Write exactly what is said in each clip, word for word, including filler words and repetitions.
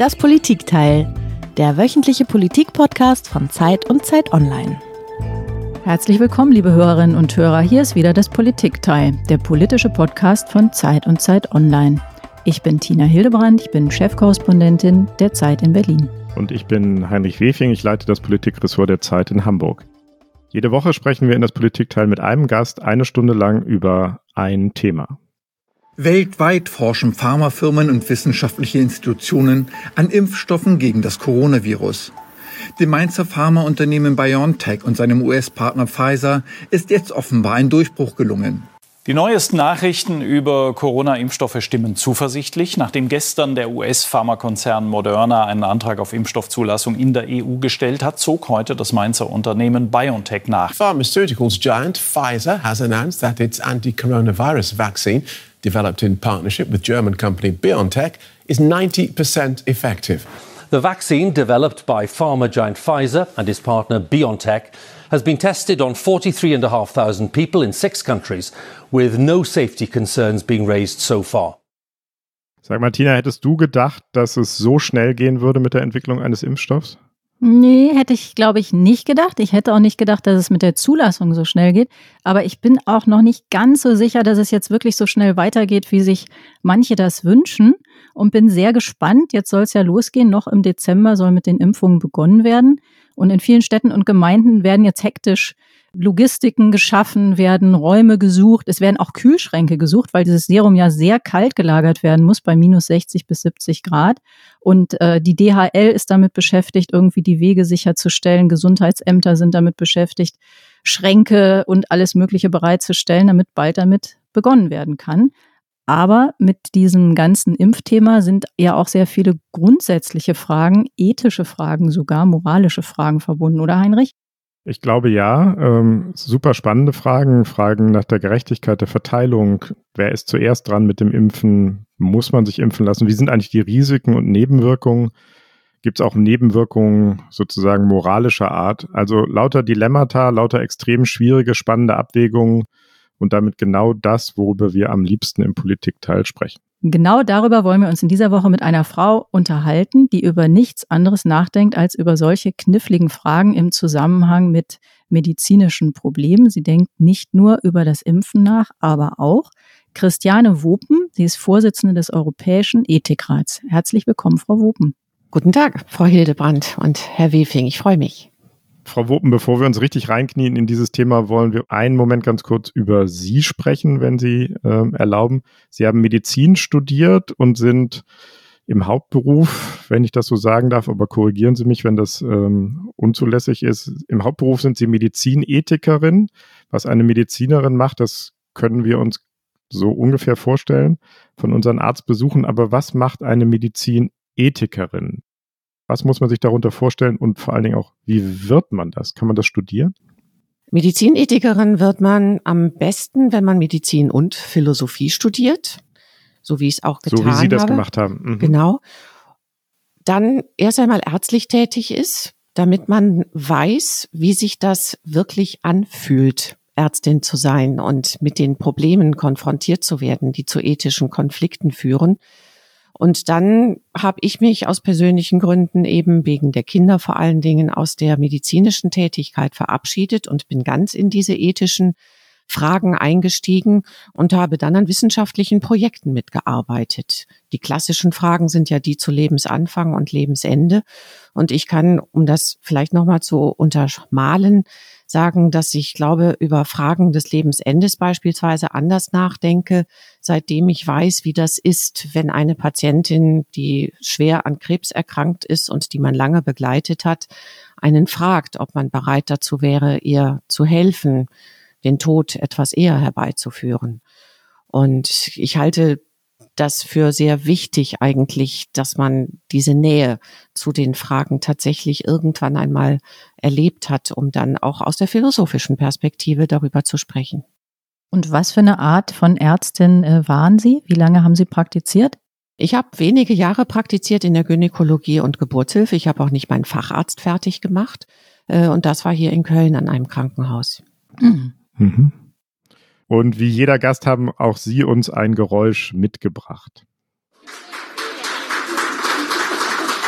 Das Politikteil, der wöchentliche Politik-Podcast von Zeit und Zeit Online. Herzlich willkommen, liebe Hörerinnen und Hörer. Hier ist wieder das Politikteil, der politische Podcast von Zeit und Zeit Online. Ich bin Tina Hildebrand, ich bin Chefkorrespondentin der Zeit in Berlin. Und ich bin Heinrich Wefing, ich leite das Politikressort der Zeit in Hamburg. Jede Woche sprechen wir in das Politikteil mit einem Gast eine Stunde lang über ein Thema. Weltweit forschen Pharmafirmen und wissenschaftliche Institutionen an Impfstoffen gegen das Coronavirus. Dem Mainzer Pharmaunternehmen BioNTech und seinem U S-Partner Pfizer ist jetzt offenbar ein Durchbruch gelungen. Die neuesten Nachrichten über Corona-Impfstoffe stimmen zuversichtlich. Nachdem gestern der U S-Pharmakonzern Moderna einen Antrag auf Impfstoffzulassung in der E U gestellt hat, zog heute das Mainzer Unternehmen BioNTech nach. Pharmaceuticals giant Pfizer has announced that its anti-coronavirus vaccine, developed in partnership with German company BioNTech, is ninety percent effective. The vaccine, developed by pharma giant Pfizer and its partner BioNTech, has been tested on forty-three thousand five hundred people in six countries, with no safety concerns being raised so far. Sag mal, Tina, hättest du gedacht, dass es so schnell gehen würde mit der Entwicklung eines Impfstoffs? Nee, hätte ich, glaube ich, nicht gedacht. Ich hätte auch nicht gedacht, dass es mit der Zulassung so schnell geht. Aber ich bin auch noch nicht ganz so sicher, dass es jetzt wirklich so schnell weitergeht, wie sich manche das wünschen. Und bin sehr gespannt. Jetzt soll es ja losgehen. Noch im Dezember soll mit den Impfungen begonnen werden. Und in vielen Städten und Gemeinden werden jetzt hektisch Logistiken geschaffen, werden Räume gesucht. Es werden auch Kühlschränke gesucht, weil dieses Serum ja sehr kalt gelagert werden muss, bei minus sechzig bis siebzig Grad. Und äh, die D H L ist damit beschäftigt, irgendwie die Wege sicherzustellen. Gesundheitsämter sind damit beschäftigt, Schränke und alles Mögliche bereitzustellen, damit bald damit begonnen werden kann. Aber mit diesem ganzen Impfthema sind ja auch sehr viele grundsätzliche Fragen, ethische Fragen sogar, moralische Fragen verbunden, oder Heinrich? Ich glaube ja. Ähm, super spannende Fragen, Fragen nach der Gerechtigkeit der Verteilung. Wer ist zuerst dran mit dem Impfen? Muss man sich impfen lassen? Wie sind eigentlich die Risiken und Nebenwirkungen? Gibt es auch Nebenwirkungen sozusagen moralischer Art? Also lauter Dilemmata, lauter extrem schwierige, spannende Abwägungen. Und damit genau das, worüber wir am liebsten im Politikteil sprechen. Genau darüber wollen wir uns in dieser Woche mit einer Frau unterhalten, die über nichts anderes nachdenkt als über solche kniffligen Fragen im Zusammenhang mit medizinischen Problemen. Sie denkt nicht nur über das Impfen nach, aber auch. Christiane Wopen, sie ist Vorsitzende des Europäischen Ethikrats. Herzlich willkommen, Frau Wopen. Guten Tag, Frau Hildebrand und Herr Wefing, ich freue mich. Frau Wopen, bevor wir uns richtig reinknien in dieses Thema, wollen wir einen Moment ganz kurz über Sie sprechen, wenn Sie ähm, erlauben. Sie haben Medizin studiert und sind im Hauptberuf, wenn ich das so sagen darf, aber korrigieren Sie mich, wenn das ähm, unzulässig ist. Im Hauptberuf sind Sie Medizinethikerin. Was eine Medizinerin macht, das können wir uns so ungefähr vorstellen von unseren Arztbesuchen. Aber was macht eine Medizinethikerin? Was muss man sich darunter vorstellen und vor allen Dingen auch, wie wird man das? Kann man das studieren? Medizinethikerin wird man am besten, wenn man Medizin und Philosophie studiert, so wie ich es auch getan habe. So wie Sie das habe. gemacht haben. Mhm. Genau. Dann erst einmal ärztlich tätig ist, damit man weiß, wie sich das wirklich anfühlt, Ärztin zu sein und mit den Problemen konfrontiert zu werden, die zu ethischen Konflikten führen. Und dann habe ich mich aus persönlichen Gründen eben wegen der Kinder vor allen Dingen aus der medizinischen Tätigkeit verabschiedet und bin ganz in diese ethischen Fragen eingestiegen und habe dann an wissenschaftlichen Projekten mitgearbeitet. Die klassischen Fragen sind ja die zu Lebensanfang und Lebensende. Und ich kann, um das vielleicht nochmal zu untermalen, sagen, dass ich glaube, über Fragen des Lebensendes beispielsweise anders nachdenke, seitdem ich weiß, wie das ist, wenn eine Patientin, die schwer an Krebs erkrankt ist und die man lange begleitet hat, einen fragt, ob man bereit dazu wäre, ihr zu helfen, den Tod etwas eher herbeizuführen. Und ich halte das für sehr wichtig eigentlich, dass man diese Nähe zu den Fragen tatsächlich irgendwann einmal erlebt hat, um dann auch aus der philosophischen Perspektive darüber zu sprechen. Und was für eine Art von Ärztin äh, waren Sie? Wie lange haben Sie praktiziert? Ich habe wenige Jahre praktiziert in der Gynäkologie und Geburtshilfe. Ich habe auch nicht meinen Facharzt fertig gemacht. Äh, und das war hier in Köln an einem Krankenhaus. Mhm. Mhm. Und wie jeder Gast haben auch Sie uns ein Geräusch mitgebracht.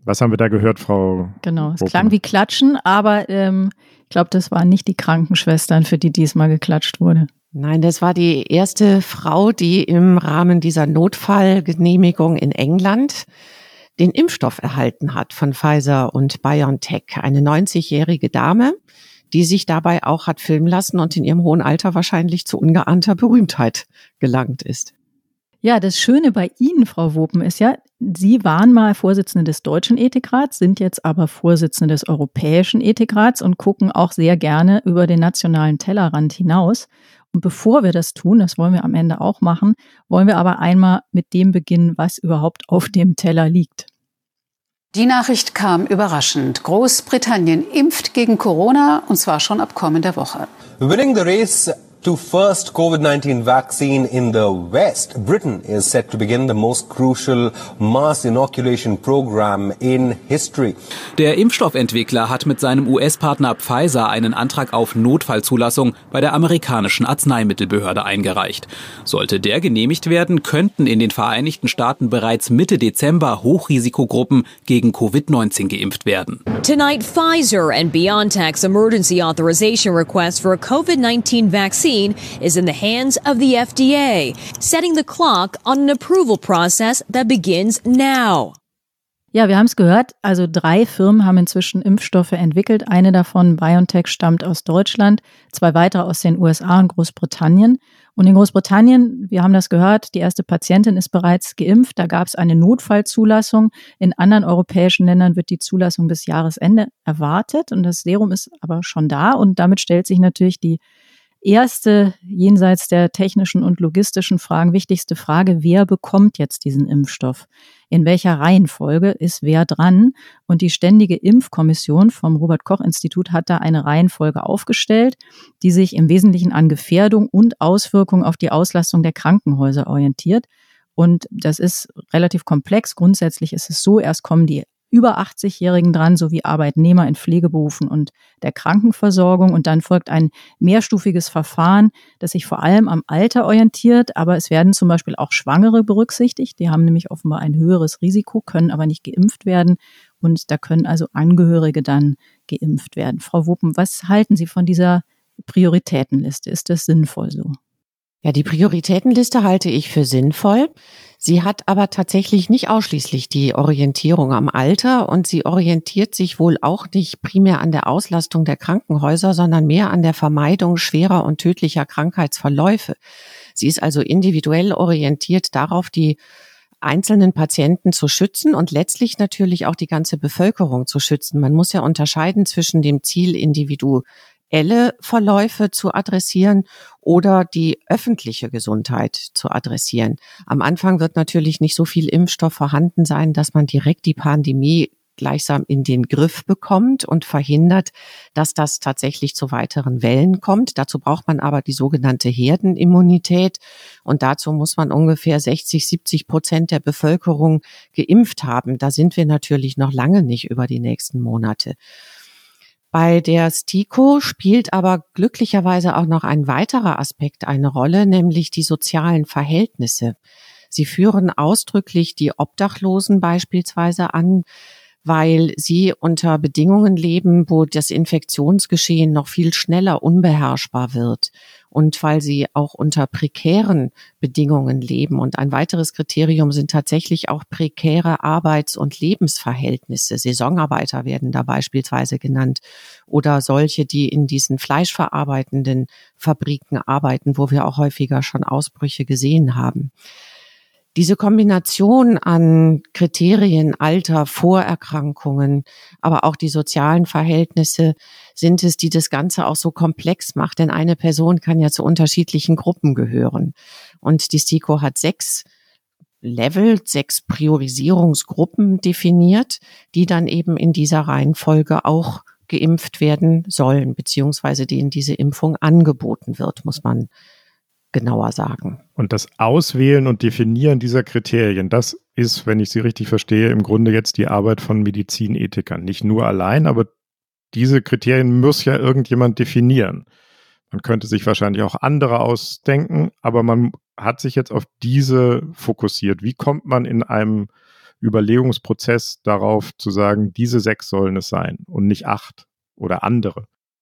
Was haben wir da gehört, Frau? Genau, es Wopen? klang wie Klatschen, aber ähm, ich glaube, das waren nicht die Krankenschwestern, für die diesmal geklatscht wurde. Nein, das war die erste Frau, die im Rahmen dieser Notfallgenehmigung in England den Impfstoff erhalten hat von Pfizer und BioNTech. Eine neunzigjährige Dame, die sich dabei auch hat filmen lassen und in ihrem hohen Alter wahrscheinlich zu ungeahnter Berühmtheit gelangt ist. Ja, das Schöne bei Ihnen, Frau Wopen, ist ja, Sie waren mal Vorsitzende des Deutschen Ethikrats, sind jetzt aber Vorsitzende des Europäischen Ethikrats und gucken auch sehr gerne über den nationalen Tellerrand hinaus. Und bevor wir das tun, das wollen wir am Ende auch machen, wollen wir aber einmal mit dem beginnen, was überhaupt auf dem Teller liegt. Die Nachricht kam überraschend. Großbritannien impft gegen Corona, und zwar schon ab kommender Woche. Winning the race to first COVID nineteen vaccine in the West, Britain is set to begin the most crucial mass inoculation program in history. Der Impfstoffentwickler hat mit seinem U S-Partner Pfizer einen Antrag auf Notfallzulassung bei der amerikanischen Arzneimittelbehörde eingereicht. Sollte der genehmigt werden, könnten in den Vereinigten Staaten bereits Mitte Dezember Hochrisikogruppen gegen Covid neunzehn geimpft werden. Tonight, Pfizer and BioNTech's emergency authorization request for a COVID nineteen vaccine is in the hands of the F D A, setting the clock on an approval process that begins now. Ja, wir haben es gehört, also drei Firmen haben inzwischen Impfstoffe entwickelt. Eine davon, BioNTech, stammt aus Deutschland, zwei weitere aus den U S A und Großbritannien. Und in Großbritannien, wir haben das gehört, die erste Patientin ist bereits geimpft. Da gab es eine Notfallzulassung. In anderen europäischen Ländern wird die Zulassung bis Jahresende erwartet. Und das Serum ist aber schon da. Und damit stellt sich natürlich die erste, jenseits der technischen und logistischen Fragen, wichtigste Frage: Wer bekommt jetzt diesen Impfstoff? In welcher Reihenfolge ist wer dran? Und die Ständige Impfkommission vom Robert-Koch-Institut hat da eine Reihenfolge aufgestellt, die sich im Wesentlichen an Gefährdung und Auswirkungen auf die Auslastung der Krankenhäuser orientiert. Und das ist relativ komplex. Grundsätzlich ist es so, erst kommen die über achtzig-Jährigen dran, sowie Arbeitnehmer in Pflegeberufen und der Krankenversorgung. Und dann folgt ein mehrstufiges Verfahren, das sich vor allem am Alter orientiert. Aber es werden zum Beispiel auch Schwangere berücksichtigt. Die haben nämlich offenbar ein höheres Risiko, können aber nicht geimpft werden. Und da können also Angehörige dann geimpft werden. Frau Wopen, was halten Sie von dieser Prioritätenliste? Ist das sinnvoll so? Ja, die Prioritätenliste halte ich für sinnvoll. Sie hat aber tatsächlich nicht ausschließlich die Orientierung am Alter und sie orientiert sich wohl auch nicht primär an der Auslastung der Krankenhäuser, sondern mehr an der Vermeidung schwerer und tödlicher Krankheitsverläufe. Sie ist also individuell orientiert darauf, die einzelnen Patienten zu schützen und letztlich natürlich auch die ganze Bevölkerung zu schützen. Man muss ja unterscheiden zwischen dem Ziel, individuelle Verläufe zu adressieren oder die öffentliche Gesundheit zu adressieren. Am Anfang wird natürlich nicht so viel Impfstoff vorhanden sein, dass man direkt die Pandemie gleichsam in den Griff bekommt und verhindert, dass das tatsächlich zu weiteren Wellen kommt. Dazu braucht man aber die sogenannte Herdenimmunität und dazu muss man ungefähr sechzig, siebzig Prozent der Bevölkerung geimpft haben. Da sind wir natürlich noch lange nicht über die nächsten Monate. Bei der STIKO spielt aber glücklicherweise auch noch ein weiterer Aspekt eine Rolle, nämlich die sozialen Verhältnisse. Sie führen ausdrücklich die Obdachlosen beispielsweise an, weil sie unter Bedingungen leben, wo das Infektionsgeschehen noch viel schneller unbeherrschbar wird und weil sie auch unter prekären Bedingungen leben. Und ein weiteres Kriterium sind tatsächlich auch prekäre Arbeits- und Lebensverhältnisse. Saisonarbeiter werden da beispielsweise genannt oder solche, die in diesen fleischverarbeitenden Fabriken arbeiten, wo wir auch häufiger schon Ausbrüche gesehen haben. Diese Kombination an Kriterien, Alter, Vorerkrankungen, aber auch die sozialen Verhältnisse sind es, die das Ganze auch so komplex macht. Denn eine Person kann ja zu unterschiedlichen Gruppen gehören. Und die STIKO hat sechs Level, sechs Priorisierungsgruppen definiert, die dann eben in dieser Reihenfolge auch geimpft werden sollen, beziehungsweise denen diese Impfung angeboten wird, muss man genauer sagen. Und das Auswählen und Definieren dieser Kriterien, das ist, wenn ich Sie richtig verstehe, im Grunde jetzt die Arbeit von Medizinethikern. Nicht nur allein, aber diese Kriterien muss ja irgendjemand definieren. Man könnte sich wahrscheinlich auch andere ausdenken, aber man hat sich jetzt auf diese fokussiert. Wie kommt man in einem Überlegungsprozess darauf zu sagen, diese sechs sollen es sein und nicht acht oder andere?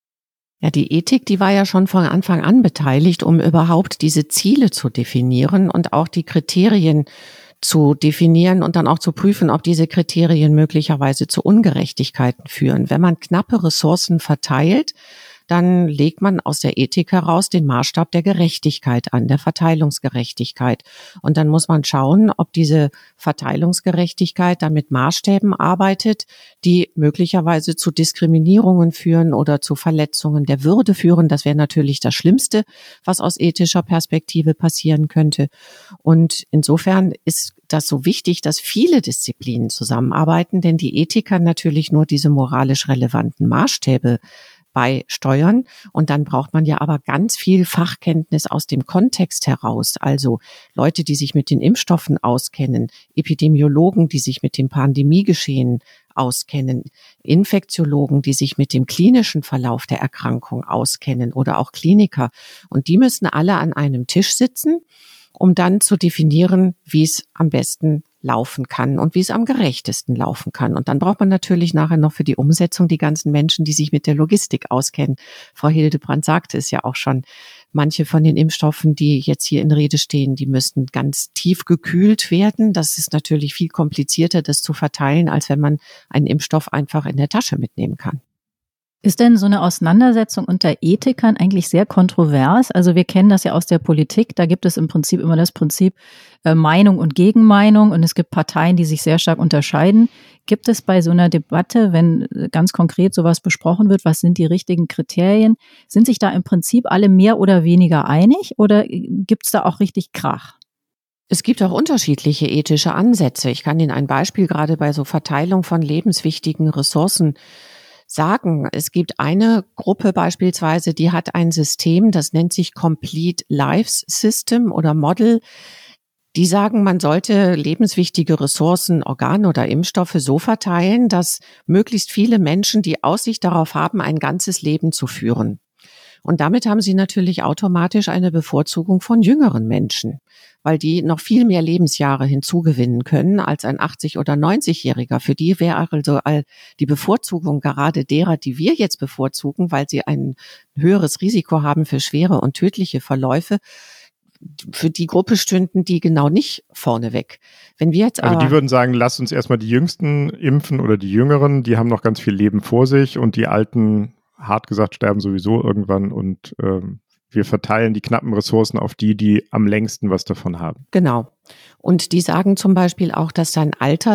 Ja, die Ethik, die war ja schon von Anfang an beteiligt, um überhaupt diese Ziele zu definieren und auch die Kriterien zu definieren und dann auch zu prüfen, ob diese Kriterien möglicherweise zu Ungerechtigkeiten führen. Wenn man knappe Ressourcen verteilt, dann legt man aus der Ethik heraus den Maßstab der Gerechtigkeit an, der Verteilungsgerechtigkeit. Und dann muss man schauen, ob diese Verteilungsgerechtigkeit dann mit Maßstäben arbeitet, die möglicherweise zu Diskriminierungen führen oder zu Verletzungen der Würde führen. Das wäre natürlich das Schlimmste, was aus ethischer Perspektive passieren könnte. Und insofern ist das so wichtig, dass viele Disziplinen zusammenarbeiten, denn die Ethiker natürlich nur diese moralisch relevanten Maßstäbe beisteuern. Und dann braucht man ja aber ganz viel Fachkenntnis aus dem Kontext heraus. Also Leute, die sich mit den Impfstoffen auskennen, Epidemiologen, die sich mit dem Pandemiegeschehen auskennen, Infektiologen, die sich mit dem klinischen Verlauf der Erkrankung auskennen oder auch Kliniker. Und die müssen alle an einem Tisch sitzen, um dann zu definieren, wie es am besten laufen kann und wie es am gerechtesten laufen kann. Und dann braucht man natürlich nachher noch für die Umsetzung die ganzen Menschen, die sich mit der Logistik auskennen. Frau Hildebrand sagte es ja auch schon, manche von den Impfstoffen, die jetzt hier in Rede stehen, die müssten ganz tief gekühlt werden. Das ist natürlich viel komplizierter, das zu verteilen, als wenn man einen Impfstoff einfach in der Tasche mitnehmen kann. Ist denn so eine Auseinandersetzung unter Ethikern eigentlich sehr kontrovers? Also wir kennen das ja aus der Politik, da gibt es im Prinzip immer das Prinzip äh, Meinung und Gegenmeinung und es gibt Parteien, die sich sehr stark unterscheiden. Gibt es bei so einer Debatte, wenn ganz konkret sowas besprochen wird, was sind die richtigen Kriterien, sind sich da im Prinzip alle mehr oder weniger einig oder gibt es da auch richtig Krach? Es gibt auch unterschiedliche ethische Ansätze. Ich kann Ihnen ein Beispiel gerade bei so Verteilung von lebenswichtigen Ressourcen sagen. Es gibt eine Gruppe beispielsweise, die hat ein System, das nennt sich Complete Lives System oder Model. Die sagen, man sollte lebenswichtige Ressourcen, Organe oder Impfstoffe so verteilen, dass möglichst viele Menschen die Aussicht darauf haben, ein ganzes Leben zu führen. Und damit haben sie natürlich automatisch eine Bevorzugung von jüngeren Menschen, weil die noch viel mehr Lebensjahre hinzugewinnen können als ein achtzig- oder neunzigjähriger. Für die wäre also die Bevorzugung gerade derer, die wir jetzt bevorzugen, weil sie ein höheres Risiko haben für schwere und tödliche Verläufe, für die Gruppe stünden die genau nicht vorneweg. Wenn wir jetzt also aber, die würden sagen, lasst uns erstmal die Jüngsten impfen oder die Jüngeren, die haben noch ganz viel Leben vor sich und die Alten, hart gesagt, sterben sowieso irgendwann und ähm, wir verteilen die knappen Ressourcen auf die, die am längsten was davon haben. Genau. Und die sagen zum Beispiel auch, dass sein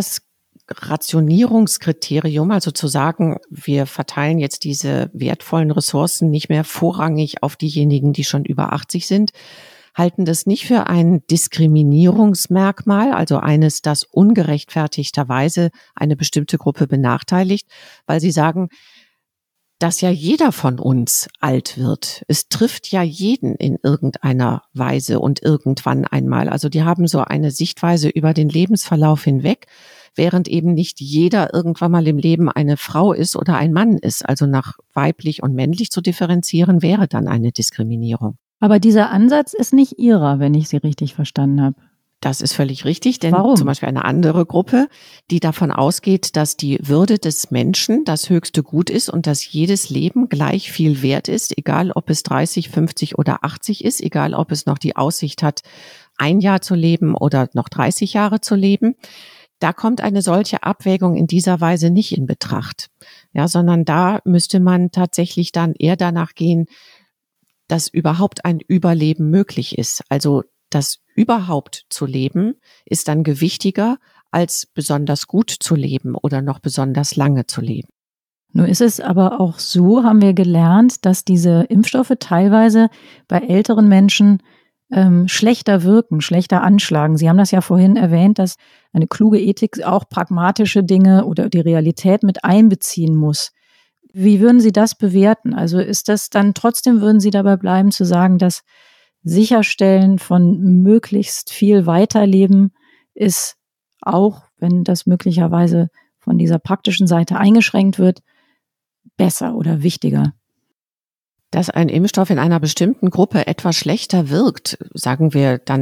Altersrationierungskriterium, also zu sagen, wir verteilen jetzt diese wertvollen Ressourcen nicht mehr vorrangig auf diejenigen, die schon über achtzig sind, halten das nicht für ein Diskriminierungsmerkmal, also eines, das ungerechtfertigterweise eine bestimmte Gruppe benachteiligt, weil sie sagen, dass ja jeder von uns alt wird. Es trifft ja jeden in irgendeiner Weise und irgendwann einmal. Also die haben so eine Sichtweise über den Lebensverlauf hinweg, während eben nicht jeder irgendwann mal im Leben eine Frau ist oder ein Mann ist. Also nach weiblich und männlich zu differenzieren, wäre dann eine Diskriminierung. Aber dieser Ansatz ist nicht Ihrer, wenn ich Sie richtig verstanden habe. Das ist völlig richtig, denn Warum? Zum Beispiel eine andere Gruppe, die davon ausgeht, dass die Würde des Menschen das höchste Gut ist und dass jedes Leben gleich viel wert ist, egal ob es dreißig, fünfzig oder achtzig ist, egal ob es noch die Aussicht hat, ein Jahr zu leben oder noch dreißig Jahre zu leben. Da kommt eine solche Abwägung in dieser Weise nicht in Betracht, ja, sondern da müsste man tatsächlich dann eher danach gehen, dass überhaupt ein Überleben möglich ist. Also das überhaupt zu leben ist dann gewichtiger, als besonders gut zu leben oder noch besonders lange zu leben. Nun ist es aber auch so, haben wir gelernt, dass diese Impfstoffe teilweise bei älteren Menschen ähm, schlechter wirken, schlechter anschlagen. Sie haben das ja vorhin erwähnt, dass eine kluge Ethik auch pragmatische Dinge oder die Realität mit einbeziehen muss. Wie würden Sie das bewerten? Also ist das dann trotzdem, würden Sie dabei bleiben zu sagen, dass Sicherstellen von möglichst viel Weiterleben ist auch, wenn das möglicherweise von dieser praktischen Seite eingeschränkt wird, besser oder wichtiger? Dass ein Impfstoff in einer bestimmten Gruppe etwas schlechter wirkt, sagen wir dann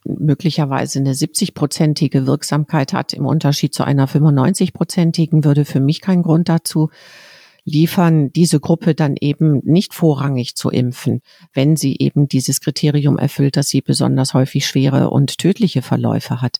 möglicherweise eine siebzig-prozentige Wirksamkeit hat im Unterschied zu einer fünfundneunzig-prozentigen, würde für mich keinen Grund dazu liefern, diese Gruppe dann eben nicht vorrangig zu impfen, wenn sie eben dieses Kriterium erfüllt, dass sie besonders häufig schwere und tödliche Verläufe hat.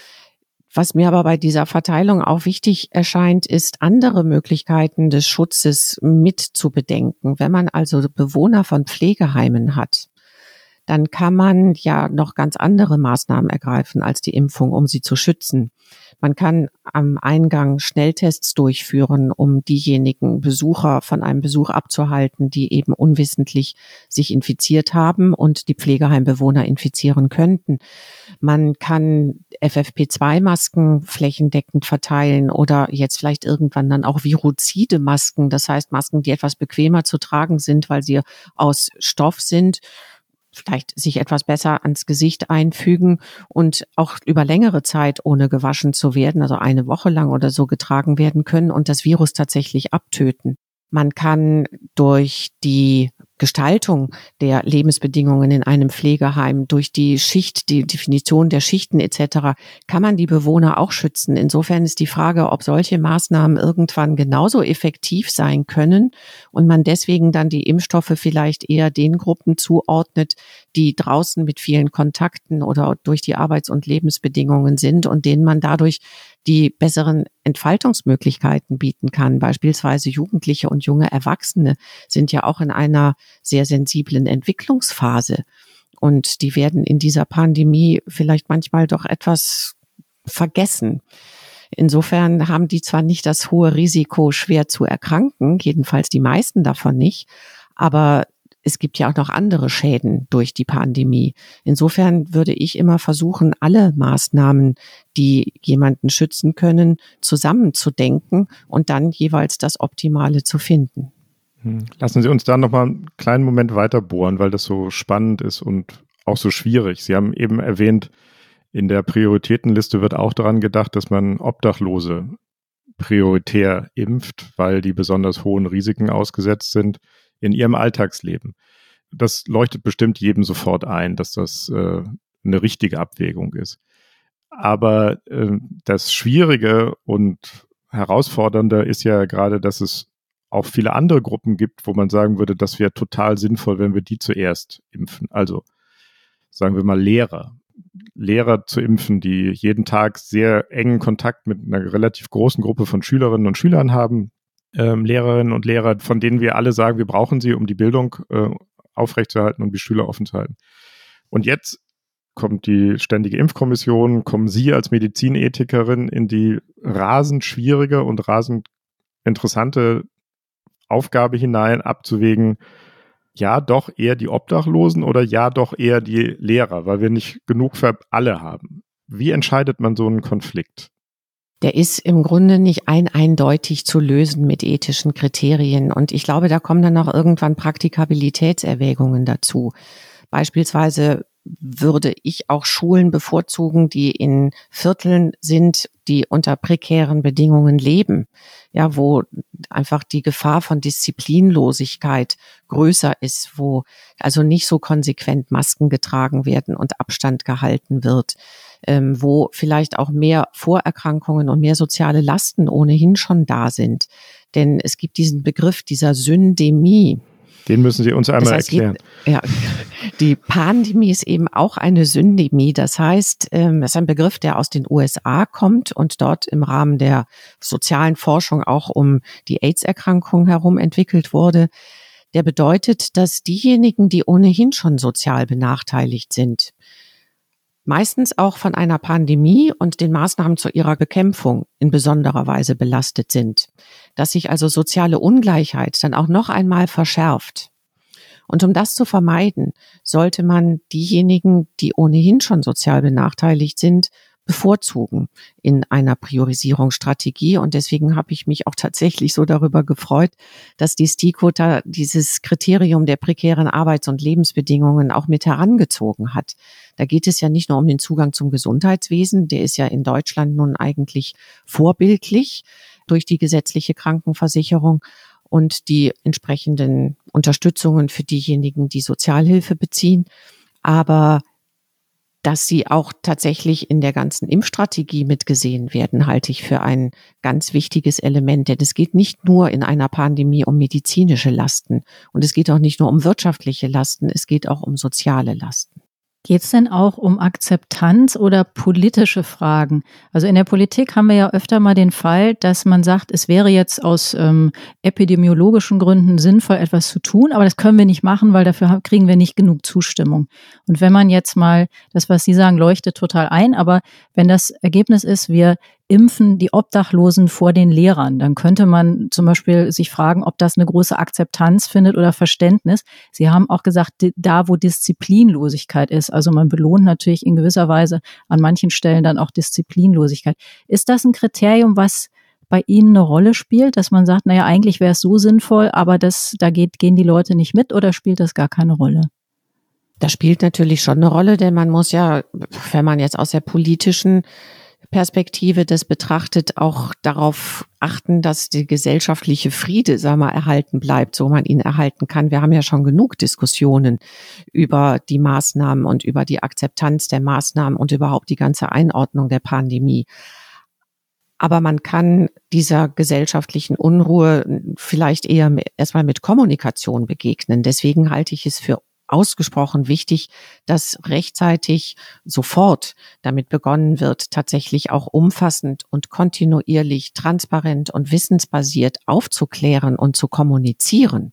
Was mir aber bei dieser Verteilung auch wichtig erscheint, ist, andere Möglichkeiten des Schutzes mit zu bedenken. Wenn man also Bewohner von Pflegeheimen hat, dann kann man ja noch ganz andere Maßnahmen ergreifen als die Impfung, um sie zu schützen. Man kann am Eingang Schnelltests durchführen, um diejenigen Besucher von einem Besuch abzuhalten, die eben unwissentlich sich infiziert haben und die Pflegeheimbewohner infizieren könnten. Man kann F F P zwei Masken flächendeckend verteilen oder jetzt vielleicht irgendwann dann auch viruzide Masken, das heißt Masken, die etwas bequemer zu tragen sind, weil sie aus Stoff sind, vielleicht sich etwas besser ans Gesicht einfügen und auch über längere Zeit ohne gewaschen zu werden, also eine Woche lang oder so getragen werden können und das Virus tatsächlich abtöten. Man kann durch die Gestaltung der Lebensbedingungen in einem Pflegeheim, durch die Schicht, die Definition der Schichten et cetera, kann man die Bewohner auch schützen. Insofern ist die Frage, ob solche Maßnahmen irgendwann genauso effektiv sein können und man deswegen dann die Impfstoffe vielleicht eher den Gruppen zuordnet, die draußen mit vielen Kontakten oder durch die Arbeits- und Lebensbedingungen sind und denen man dadurch die besseren Entfaltungsmöglichkeiten bieten kann. Beispielsweise Jugendliche und junge Erwachsene sind ja auch in einer sehr sensiblen Entwicklungsphase. Und die werden in dieser Pandemie vielleicht manchmal doch etwas vergessen. Insofern haben die zwar nicht das hohe Risiko, schwer zu erkranken, jedenfalls die meisten davon nicht, aber es gibt ja auch noch andere Schäden durch die Pandemie. Insofern würde ich immer versuchen, alle Maßnahmen, die jemanden schützen können, zusammenzudenken und dann jeweils das Optimale zu finden. Lassen Sie uns da noch mal einen kleinen Moment weiter bohren, weil das so spannend ist und auch so schwierig. Sie haben eben erwähnt, in der Prioritätenliste wird auch daran gedacht, dass man Obdachlose prioritär impft, weil die besonders hohen Risiken ausgesetzt sind in ihrem Alltagsleben. Das leuchtet bestimmt jedem sofort ein, dass das äh, eine richtige Abwägung ist. Aber äh, das Schwierige und Herausfordernde ist ja gerade, dass es auch viele andere Gruppen gibt, wo man sagen würde, das wäre total sinnvoll, wenn wir die zuerst impfen. Also sagen wir mal Lehrer. Lehrer zu impfen, die jeden Tag sehr engen Kontakt mit einer relativ großen Gruppe von Schülerinnen und Schülern haben. Ähm, Lehrerinnen und Lehrer, von denen wir alle sagen, wir brauchen sie, um die Bildung äh, aufrechtzuerhalten und die Schüler offen zu halten. Und jetzt kommt die Ständige Impfkommission, kommen Sie als Medizinethikerin in die rasend schwierige und rasend interessante Aufgabe hinein, abzuwägen, ja doch eher die Obdachlosen oder ja doch eher die Lehrer, weil wir nicht genug für alle haben. Wie entscheidet man so einen Konflikt? Der ist im Grunde nicht ein eindeutig zu lösen mit ethischen Kriterien. Und ich glaube, da kommen dann auch irgendwann Praktikabilitätserwägungen dazu. Beispielsweise würde ich auch Schulen bevorzugen, die in Vierteln sind, die unter prekären Bedingungen leben. Ja, wo einfach die Gefahr von Disziplinlosigkeit größer ist, wo also nicht so konsequent Masken getragen werden und Abstand gehalten wird, ähm, wo vielleicht auch mehr Vorerkrankungen und mehr soziale Lasten ohnehin schon da sind. Denn es gibt diesen Begriff dieser Syndemie. Den müssen Sie uns einmal das heißt, erklären. Ja, die Pandemie ist eben auch eine Syndemie. Das heißt, das ist ein Begriff, der aus den U S A kommt und dort im Rahmen der sozialen Forschung auch um die AIDS-Erkrankung herum entwickelt wurde. Der bedeutet, dass diejenigen, die ohnehin schon sozial benachteiligt sind, meistens auch von einer Pandemie und den Maßnahmen zu ihrer Bekämpfung in besonderer Weise belastet sind, dass sich also soziale Ungleichheit dann auch noch einmal verschärft. Und um das zu vermeiden, sollte man diejenigen, die ohnehin schon sozial benachteiligt sind, bevorzugen in einer Priorisierungsstrategie. Und deswegen habe ich mich auch tatsächlich so darüber gefreut, dass die STIKO da dieses Kriterium der prekären Arbeits- und Lebensbedingungen auch mit herangezogen hat. Da geht es ja nicht nur um den Zugang zum Gesundheitswesen, der ist ja in Deutschland nun eigentlich vorbildlich durch die gesetzliche Krankenversicherung und die entsprechenden Unterstützungen für diejenigen, die Sozialhilfe beziehen. Aber Dass sie auch tatsächlich in der ganzen Impfstrategie mitgesehen werden, halte ich für ein ganz wichtiges Element. Denn es geht nicht nur in einer Pandemie um medizinische Lasten und es geht auch nicht nur um wirtschaftliche Lasten, es geht auch um soziale Lasten. Geht es denn auch um Akzeptanz oder politische Fragen? Also in der Politik haben wir ja öfter mal den Fall, dass man sagt, es wäre jetzt aus ähm, epidemiologischen Gründen sinnvoll, etwas zu tun, aber das können wir nicht machen, weil dafür kriegen wir nicht genug Zustimmung. Und wenn man jetzt mal, das, was Sie sagen, leuchtet total ein, aber wenn das Ergebnis ist, wir impfen die Obdachlosen vor den Lehrern, dann könnte man zum Beispiel sich fragen, ob das eine große Akzeptanz findet oder Verständnis. Sie haben auch gesagt, da wo Disziplinlosigkeit ist, also man belohnt natürlich in gewisser Weise an manchen Stellen dann auch Disziplinlosigkeit. Ist das ein Kriterium, was bei Ihnen eine Rolle spielt, dass man sagt, naja, eigentlich wäre es so sinnvoll, aber das, da geht, gehen die Leute nicht mit, oder spielt das gar keine Rolle? Das spielt natürlich schon eine Rolle, denn man muss ja, wenn man jetzt aus der politischen Perspektive das betrachtet, auch darauf achten, dass die gesellschaftliche Friede, sagen wir, erhalten bleibt, so man ihn erhalten kann. Wir haben ja schon genug Diskussionen über die Maßnahmen und über die Akzeptanz der Maßnahmen und überhaupt die ganze Einordnung der Pandemie. Aber man kann dieser gesellschaftlichen Unruhe vielleicht eher erstmal mit Kommunikation begegnen. Deswegen halte ich es für ausgesprochen wichtig, dass rechtzeitig sofort damit begonnen wird, tatsächlich auch umfassend und kontinuierlich, transparent und wissensbasiert aufzuklären und zu kommunizieren.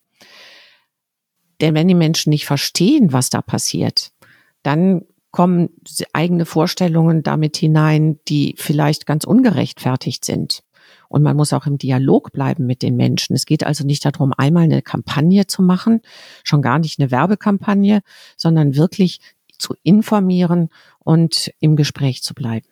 Denn wenn die Menschen nicht verstehen, was da passiert, dann kommen eigene Vorstellungen damit hinein, die vielleicht ganz ungerechtfertigt sind. Und man muss auch im Dialog bleiben mit den Menschen. Es geht also nicht darum, einmal eine Kampagne zu machen, schon gar nicht eine Werbekampagne, sondern wirklich zu informieren und im Gespräch zu bleiben.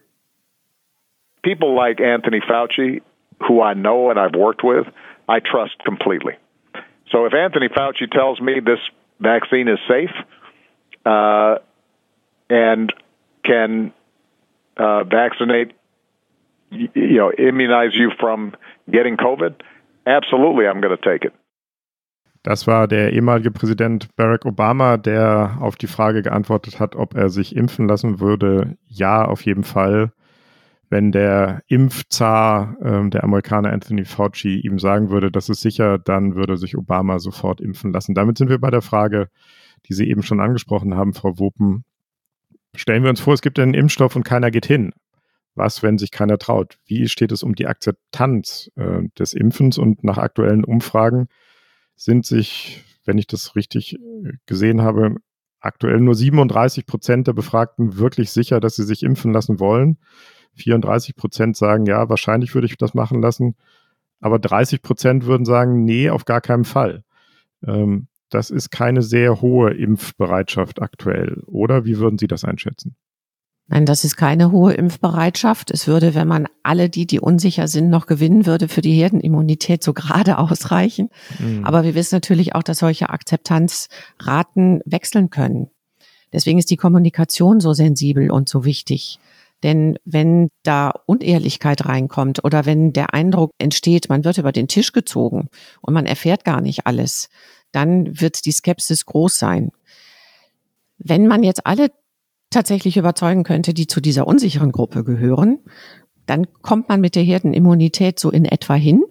People like Anthony Fauci, who I know and I've worked with, I trust completely. So if Anthony Fauci tells me this vaccine is safe uh, and can uh, vaccinate, you know, immunize you from getting COVID, absolutely I'm going to take it. Das war der ehemalige Präsident Barack Obama, der auf die Frage geantwortet hat, ob er sich impfen lassen würde. Ja, auf jeden Fall. Wenn der Impfzar, äh, der Amerikaner Anthony Fauci, ihm sagen würde, das ist sicher, dann würde sich Obama sofort impfen lassen. Damit sind wir bei der Frage, die Sie eben schon angesprochen haben, Frau Wopen. Stellen wir uns vor, es gibt einen Impfstoff und keiner geht hin. Was, wenn sich keiner traut? Wie steht es um die Akzeptanz äh, des Impfens? Und nach aktuellen Umfragen sind sich, wenn ich das richtig gesehen habe, aktuell nur siebenunddreißig Prozent der Befragten wirklich sicher, dass sie sich impfen lassen wollen. vierunddreißig Prozent sagen, ja, wahrscheinlich würde ich das machen lassen. Aber dreißig Prozent würden sagen, nee, auf gar keinen Fall. Ähm, das ist keine sehr hohe Impfbereitschaft aktuell. Oder wie würden Sie das einschätzen? Nein, das ist keine hohe Impfbereitschaft. Es würde, wenn man alle die, die unsicher sind, noch gewinnen würde, für die Herdenimmunität so gerade ausreichen. Mhm. Aber wir wissen natürlich auch, dass solche Akzeptanzraten wechseln können. Deswegen ist die Kommunikation so sensibel und so wichtig. Denn wenn da Unehrlichkeit reinkommt oder wenn der Eindruck entsteht, man wird über den Tisch gezogen und man erfährt gar nicht alles, dann wird die Skepsis groß sein. Wenn man jetzt alle tatsächlich überzeugen könnte, die zu dieser unsicheren Gruppe gehören, dann kommt man mit der Herdenimmunität so in etwa hin.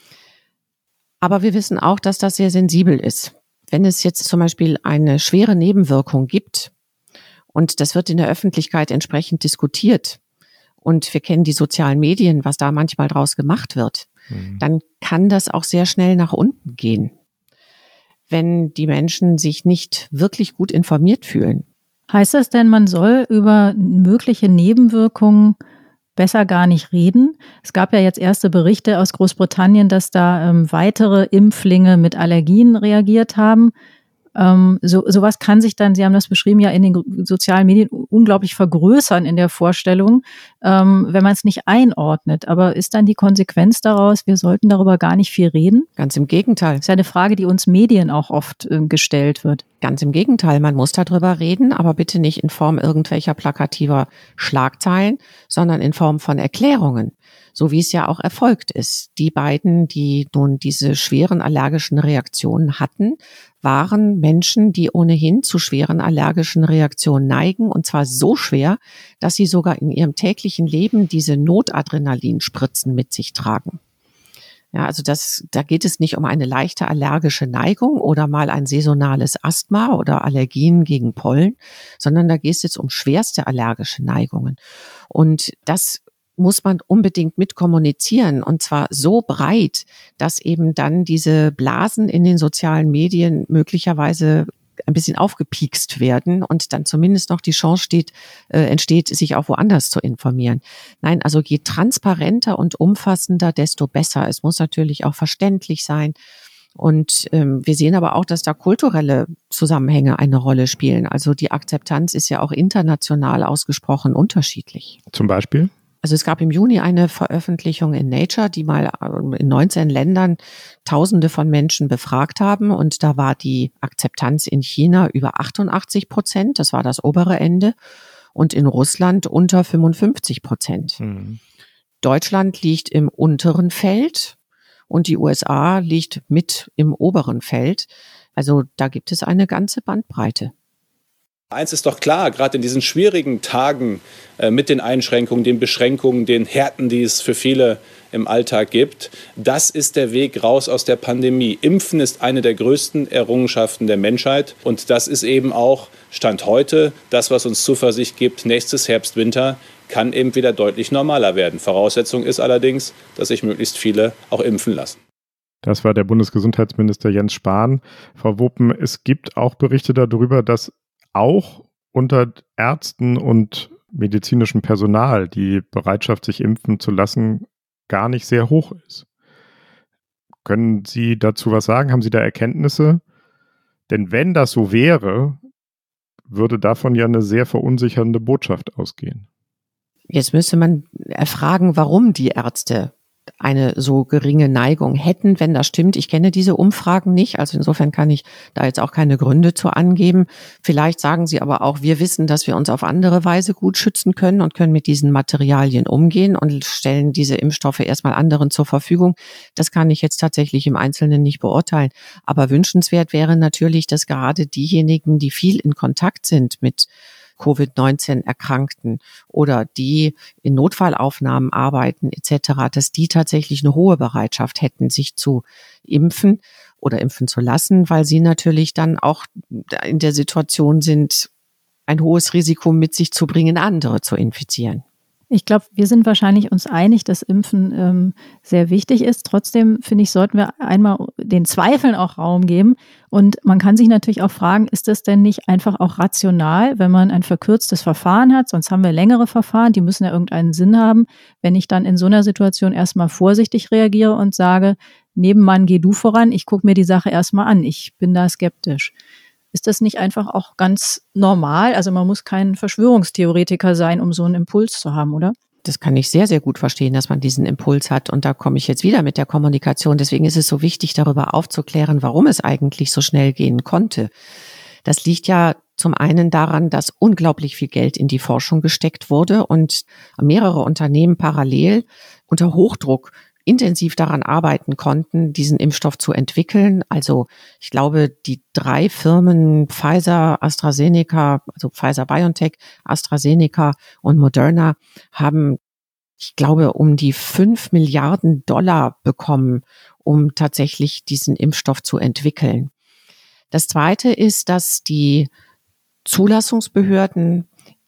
Aber wir wissen auch, dass das sehr sensibel ist. Wenn es jetzt zum Beispiel eine schwere Nebenwirkung gibt und das wird in der Öffentlichkeit entsprechend diskutiert und wir kennen die sozialen Medien, was da manchmal draus gemacht wird, mhm. dann kann das auch sehr schnell nach unten gehen, wenn die Menschen sich nicht wirklich gut informiert fühlen. Heißt das denn, man soll über mögliche Nebenwirkungen besser gar nicht reden? Es gab ja jetzt erste Berichte aus Großbritannien, dass da ähm, weitere Impflinge mit Allergien reagiert haben. Ähm, so, sowas kann sich dann, Sie haben das beschrieben, ja in den sozialen Medien unglaublich vergrößern in der Vorstellung, ähm, wenn man es nicht einordnet. Aber ist dann die Konsequenz daraus, wir sollten darüber gar nicht viel reden? Ganz im Gegenteil. Das ist ja eine Frage, die uns Medien auch oft äh, gestellt wird. Ganz im Gegenteil, man muss darüber reden, aber bitte nicht in Form irgendwelcher plakativer Schlagzeilen, sondern in Form von Erklärungen. so wie es ja auch erfolgt ist. Die beiden, die nun diese schweren allergischen Reaktionen hatten, waren Menschen, die ohnehin zu schweren allergischen Reaktionen neigen, und zwar so schwer, dass sie sogar in ihrem täglichen Leben diese Notadrenalinspritzen mit sich tragen. Ja, also das, da geht es nicht um eine leichte allergische Neigung oder mal ein saisonales Asthma oder Allergien gegen Pollen, sondern da geht es jetzt um schwerste allergische Neigungen. Und das muss man unbedingt mitkommunizieren, und zwar so breit, dass eben dann diese Blasen in den sozialen Medien möglicherweise ein bisschen aufgepiekst werden und dann zumindest noch die Chance steht, äh, entsteht, sich auch woanders zu informieren. Nein, also je transparenter und umfassender, desto besser. Es muss natürlich auch verständlich sein. Und ähm, wir sehen aber auch, dass da kulturelle Zusammenhänge eine Rolle spielen. Also die Akzeptanz ist ja auch international ausgesprochen unterschiedlich. Zum Beispiel? Also es gab im Juni eine Veröffentlichung in Nature, die mal in neunzehn Ländern Tausende von Menschen befragt haben, und da war die Akzeptanz in China über achtundachtzig Prozent, das war das obere Ende, und in Russland unter fünfundfünfzig Prozent. Mhm. Deutschland liegt im unteren Feld und die U S A liegt mit im oberen Feld. Also da gibt es eine ganze Bandbreite. Eins ist doch klar, gerade in diesen schwierigen Tagen äh, mit den Einschränkungen, den Beschränkungen, den Härten, die es für viele im Alltag gibt, das ist der Weg raus aus der Pandemie. Impfen ist eine der größten Errungenschaften der Menschheit, und das ist eben auch Stand heute das, was uns Zuversicht gibt. Nächstes Herbst, Winter kann eben wieder deutlich normaler werden. Voraussetzung ist allerdings, dass sich möglichst viele auch impfen lassen. Das war der Bundesgesundheitsminister Jens Spahn. Frau Wopen, es gibt auch Berichte darüber, dass auch unter Ärzten und medizinischem Personal die Bereitschaft, sich impfen zu lassen, gar nicht sehr hoch ist. Können Sie dazu was sagen? Haben Sie da Erkenntnisse? Denn wenn das so wäre, würde davon ja eine sehr verunsichernde Botschaft ausgehen. Jetzt müsste man erfragen, warum die Ärzte eine so geringe Neigung hätten, wenn das stimmt. Ich kenne diese Umfragen nicht, also insofern kann ich da jetzt auch keine Gründe zu angeben. Vielleicht sagen sie aber auch, wir wissen, dass wir uns auf andere Weise gut schützen können und können mit diesen Materialien umgehen und stellen diese Impfstoffe erstmal anderen zur Verfügung. Das kann ich jetzt tatsächlich im Einzelnen nicht beurteilen. Aber wünschenswert wäre natürlich, dass gerade diejenigen, die viel in Kontakt sind mit Covid neunzehn Erkrankten oder die in Notfallaufnahmen arbeiten et cetera, dass die tatsächlich eine hohe Bereitschaft hätten, sich zu impfen oder impfen zu lassen, weil sie natürlich dann auch in der Situation sind, ein hohes Risiko mit sich zu bringen, andere zu infizieren. Ich glaube, wir sind wahrscheinlich uns einig, dass Impfen ähm, sehr wichtig ist. Trotzdem, finde ich, sollten wir einmal den Zweifeln auch Raum geben. Und man kann sich natürlich auch fragen, ist das denn nicht einfach auch rational, wenn man ein verkürztes Verfahren hat? Sonst haben wir längere Verfahren, die müssen ja irgendeinen Sinn haben. Wenn ich dann in so einer Situation erstmal vorsichtig reagiere und sage, Nebenmann, geh du voran, ich gucke mir die Sache erstmal an, ich bin da skeptisch. Ist das nicht einfach auch ganz normal? Also man muss kein Verschwörungstheoretiker sein, um so einen Impuls zu haben, oder? Das kann ich sehr, sehr gut verstehen, dass man diesen Impuls hat. Und da komme ich jetzt wieder mit der Kommunikation. Deswegen ist es so wichtig, darüber aufzuklären, warum es eigentlich so schnell gehen konnte. Das liegt ja zum einen daran, dass unglaublich viel Geld in die Forschung gesteckt wurde und mehrere Unternehmen parallel unter Hochdruck intensiv daran arbeiten konnten, diesen Impfstoff zu entwickeln. Also ich glaube, die drei Firmen Pfizer, AstraZeneca, also Pfizer BioNTech, AstraZeneca und Moderna haben, ich glaube, um die fünf Milliarden Dollar bekommen, um tatsächlich diesen Impfstoff zu entwickeln. Das Zweite ist, dass die Zulassungsbehörden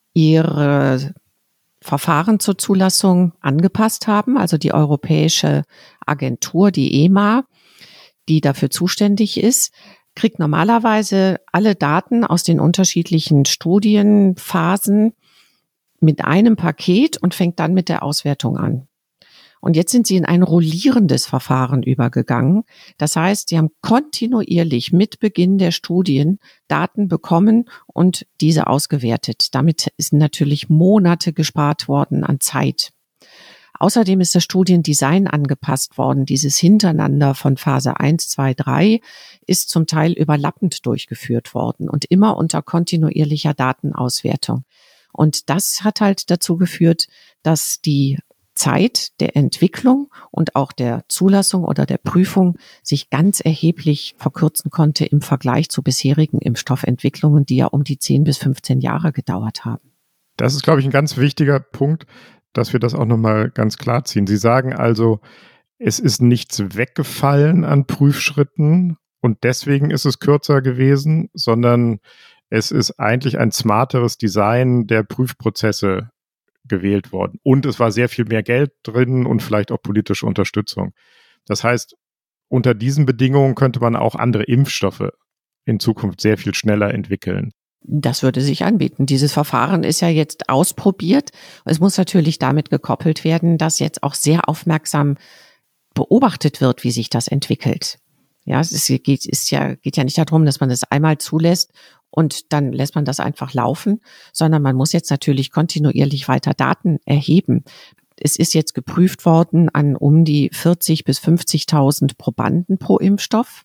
ihre Verfahren zur Zulassung angepasst haben, also die Europäische Agentur, die E M A, die dafür zuständig ist, kriegt normalerweise alle Daten aus den unterschiedlichen Studienphasen mit einem Paket und fängt dann mit der Auswertung an. Und jetzt sind sie in ein rollierendes Verfahren übergegangen. Das heißt, sie haben kontinuierlich mit Beginn der Studien Daten bekommen und diese ausgewertet. Damit sind natürlich Monate gespart worden an Zeit. Außerdem ist das Studiendesign angepasst worden. Dieses Hintereinander von Phase eins, zwei, drei ist zum Teil überlappend durchgeführt worden und immer unter kontinuierlicher Datenauswertung. Und das hat halt dazu geführt, dass die Zeit der Entwicklung und auch der Zulassung oder der Prüfung sich ganz erheblich verkürzen konnte im Vergleich zu bisherigen Impfstoffentwicklungen, die ja um die zehn bis fünfzehn Jahre gedauert haben. Das ist, glaube ich, ein ganz wichtiger Punkt, dass wir das auch nochmal ganz klar ziehen. Sie sagen also, es ist nichts weggefallen an Prüfschritten und deswegen ist es kürzer gewesen, sondern es ist eigentlich ein smarteres Design der Prüfprozesse gewählt worden. Und es war sehr viel mehr Geld drin und vielleicht auch politische Unterstützung. Das heißt, unter diesen Bedingungen könnte man auch andere Impfstoffe in Zukunft sehr viel schneller entwickeln. Das würde sich anbieten. Dieses Verfahren ist ja jetzt ausprobiert. Es muss natürlich damit gekoppelt werden, dass jetzt auch sehr aufmerksam beobachtet wird, wie sich das entwickelt. Ja, es ist, geht, ist ja, geht ja nicht darum, dass man es einmal zulässt und dann lässt man das einfach laufen, sondern man muss jetzt natürlich kontinuierlich weiter Daten erheben. Es ist jetzt geprüft worden an um die vierzig bis fünfzigtausend Probanden pro Impfstoff.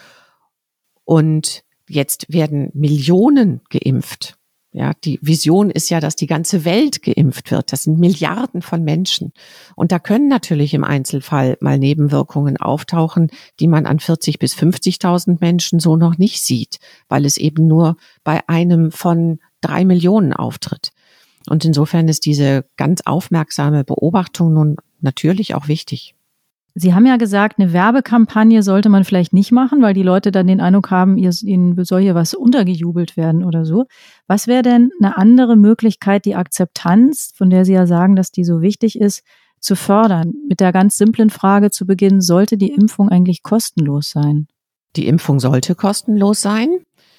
Und jetzt werden Millionen geimpft. Ja, die Vision ist ja, dass die ganze Welt geimpft wird. Das sind Milliarden von Menschen. Und da können natürlich im Einzelfall mal Nebenwirkungen auftauchen, die man an vierzig bis fünfzigtausend Menschen so noch nicht sieht, weil es eben nur bei einem von drei Millionen auftritt. Und insofern ist diese ganz aufmerksame Beobachtung nun natürlich auch wichtig. Sie haben ja gesagt, eine Werbekampagne sollte man vielleicht nicht machen, weil die Leute dann den Eindruck haben, ihnen soll hier was untergejubelt werden oder so. Was wäre denn eine andere Möglichkeit, die Akzeptanz, von der Sie ja sagen, dass die so wichtig ist, zu fördern? Mit der ganz simplen Frage zu beginnen, sollte die Impfung eigentlich kostenlos sein? Die Impfung sollte kostenlos sein.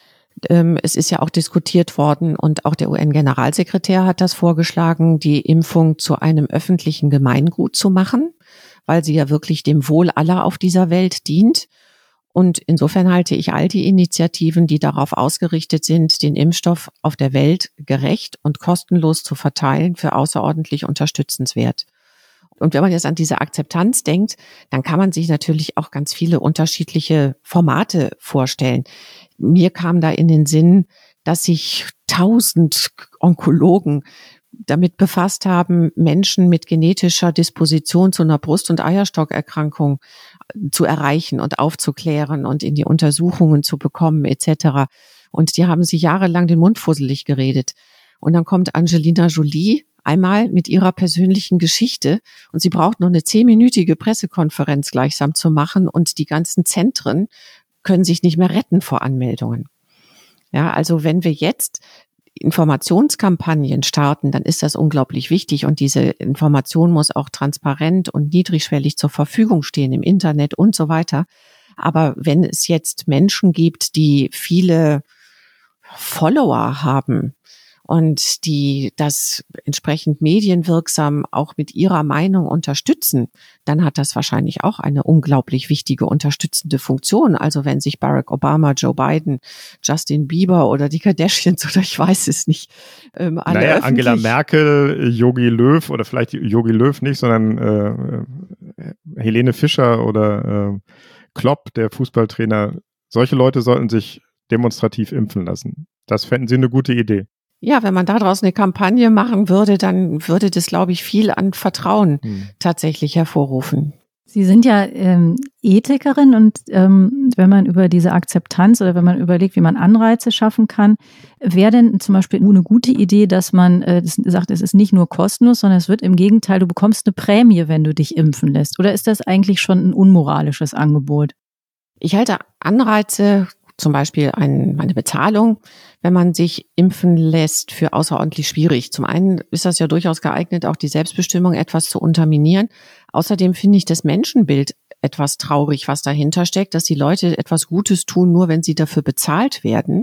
Es ist ja auch diskutiert worden und auch der U N-Generalsekretär hat das vorgeschlagen, die Impfung zu einem öffentlichen Gemeingut zu machen, weil sie ja wirklich dem Wohl aller auf dieser Welt dient. Und insofern halte ich all die Initiativen, die darauf ausgerichtet sind, den Impfstoff auf der Welt gerecht und kostenlos zu verteilen, für außerordentlich unterstützenswert. Und wenn man jetzt an diese Akzeptanz denkt, dann kann man sich natürlich auch ganz viele unterschiedliche Formate vorstellen. Mir kam da in den Sinn, dass sich tausend Onkologen damit befasst haben, Menschen mit genetischer Disposition zu einer Brust- und Eierstockerkrankung zu erreichen und aufzuklären und in die Untersuchungen zu bekommen et cetera. Und die haben sich jahrelang den Mund fusselig geredet. Und dann kommt Angelina Jolie einmal mit ihrer persönlichen Geschichte und sie braucht nur eine zehnminütige Pressekonferenz gleichsam zu machen und die ganzen Zentren können sich nicht mehr retten vor Anmeldungen. Ja, also wenn wir jetzt Informationskampagnen starten, dann ist das unglaublich wichtig und diese Information muss auch transparent und niedrigschwellig zur Verfügung stehen im Internet und so weiter. Aber wenn es jetzt Menschen gibt, die viele Follower haben und die das entsprechend medienwirksam auch mit ihrer Meinung unterstützen, dann hat das wahrscheinlich auch eine unglaublich wichtige unterstützende Funktion. Also wenn sich Barack Obama, Joe Biden, Justin Bieber oder die Kardashians oder ich weiß es nicht, ähm, alle naja, öffentlich... Angela Merkel, Jogi Löw oder vielleicht Jogi Löw nicht, sondern äh, Helene Fischer oder äh, Klopp, der Fußballtrainer. Solche Leute sollten sich demonstrativ impfen lassen. Das fänden Sie eine gute Idee. Ja, wenn man daraus eine Kampagne machen würde, dann würde das, glaube ich, viel an Vertrauen hm. tatsächlich hervorrufen. Sie sind ja ähm, Ethikerin und ähm, wenn man über diese Akzeptanz oder wenn man überlegt, wie man Anreize schaffen kann, wäre denn zum Beispiel eine gute Idee, dass man äh, das sagt, es ist nicht nur kostenlos, sondern es wird im Gegenteil, du bekommst eine Prämie, wenn du dich impfen lässt. Oder ist das eigentlich schon ein unmoralisches Angebot? Ich halte Anreize, zum Beispiel ein, eine Bezahlung, wenn man sich impfen lässt, für außerordentlich schwierig. Zum einen ist das ja durchaus geeignet, auch die Selbstbestimmung etwas zu unterminieren. Außerdem finde ich das Menschenbild etwas traurig, was dahinter steckt, dass die Leute etwas Gutes tun, nur wenn sie dafür bezahlt werden.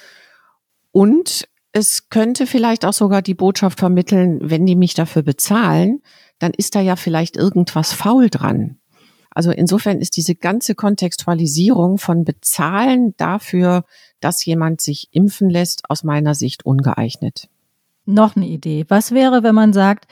Und es könnte vielleicht auch sogar die Botschaft vermitteln, wenn die mich dafür bezahlen, dann ist da ja vielleicht irgendwas faul dran. Also insofern ist diese ganze Kontextualisierung von Bezahlen dafür, dass jemand sich impfen lässt, aus meiner Sicht ungeeignet. Noch eine Idee. Was wäre, wenn man sagt,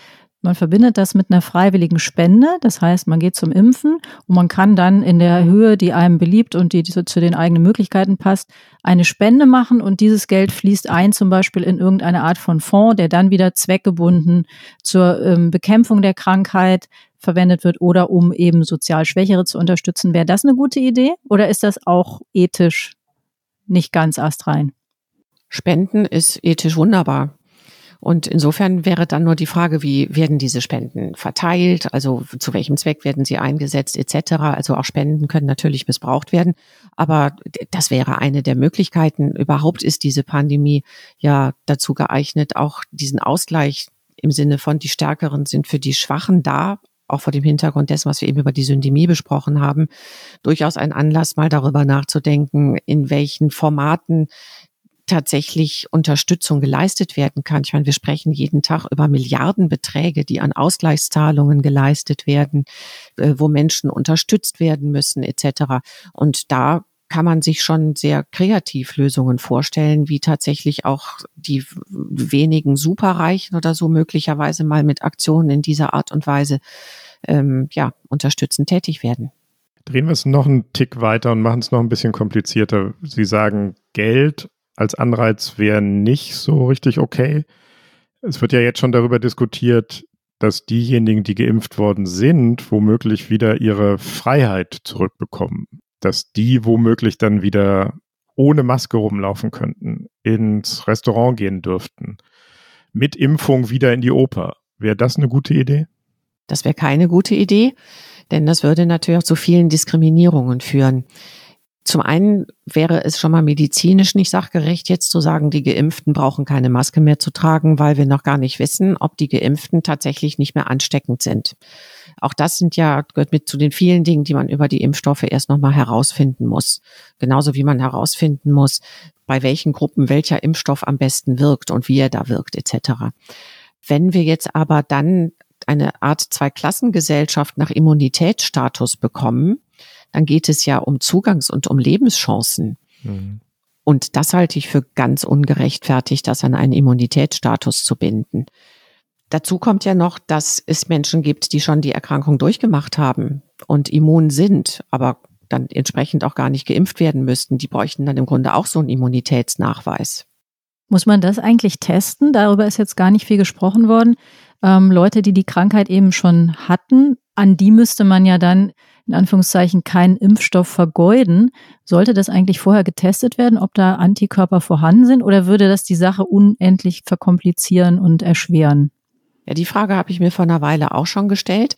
Man verbindet das mit einer freiwilligen Spende. Das heißt, man geht zum Impfen und man kann dann in der Höhe, die einem beliebt und die zu den eigenen Möglichkeiten passt, eine Spende machen und dieses Geld fließt ein zum Beispiel in irgendeine Art von Fonds, der dann wieder zweckgebunden zur ähm, Bekämpfung der Krankheit verwendet wird oder um eben sozial Schwächere zu unterstützen. Wäre das eine gute Idee oder ist das auch ethisch nicht ganz astrein? Spenden ist ethisch wunderbar. Und insofern wäre dann nur die Frage, wie werden diese Spenden verteilt, also zu welchem Zweck werden sie eingesetzt et cetera. Also auch Spenden können natürlich missbraucht werden, aber das wäre eine der Möglichkeiten. Überhaupt ist diese Pandemie ja dazu geeignet, auch diesen Ausgleich im Sinne von die Stärkeren sind für die Schwachen da, auch vor dem Hintergrund dessen, was wir eben über die Syndemie besprochen haben, durchaus ein Anlass, mal darüber nachzudenken, in welchen Formaten tatsächlich Unterstützung geleistet werden kann. Ich meine, wir sprechen jeden Tag über Milliardenbeträge, die an Ausgleichszahlungen geleistet werden, äh, wo Menschen unterstützt werden müssen et cetera. Und da kann man sich schon sehr kreativ Lösungen vorstellen, wie tatsächlich auch die wenigen Superreichen oder so möglicherweise mal mit Aktionen in dieser Art und Weise ähm, ja, unterstützend tätig werden. Drehen wir es noch einen Tick weiter und machen es noch ein bisschen komplizierter. Sie sagen, Geld als Anreiz wäre nicht so richtig okay. Es wird ja jetzt schon darüber diskutiert, dass diejenigen, die geimpft worden sind, womöglich wieder ihre Freiheit zurückbekommen. Dass die womöglich dann wieder ohne Maske rumlaufen könnten, ins Restaurant gehen dürften, mit Impfung wieder in die Oper. Wäre das eine gute Idee? Das wäre keine gute Idee, denn das würde natürlich auch zu vielen Diskriminierungen führen. Zum einen wäre es schon mal medizinisch nicht sachgerecht, jetzt zu sagen, die Geimpften brauchen keine Maske mehr zu tragen, weil wir noch gar nicht wissen, ob die Geimpften tatsächlich nicht mehr ansteckend sind. Auch das sind ja, gehört mit zu den vielen Dingen, die man über die Impfstoffe erst noch mal herausfinden muss. Genauso wie man herausfinden muss, bei welchen Gruppen welcher Impfstoff am besten wirkt und wie er da wirkt et cetera. Wenn wir jetzt aber dann eine Art Zweiklassengesellschaft nach Immunitätsstatus bekommen, dann geht es ja um Zugangs- und um Lebenschancen. Mhm. Und das halte ich für ganz ungerechtfertigt, das an einen Immunitätsstatus zu binden. Dazu kommt ja noch, dass es Menschen gibt, die schon die Erkrankung durchgemacht haben und immun sind, aber dann entsprechend auch gar nicht geimpft werden müssten. Die bräuchten dann im Grunde auch so einen Immunitätsnachweis. Muss man das eigentlich testen? Darüber ist jetzt gar nicht viel gesprochen worden. Ähm, Leute, die die Krankheit eben schon hatten, an die müsste man ja dann in Anführungszeichen keinen Impfstoff vergeuden. Sollte das eigentlich vorher getestet werden, ob da Antikörper vorhanden sind, oder würde das die Sache unendlich verkomplizieren und erschweren? Ja, die Frage habe ich mir vor einer Weile auch schon gestellt.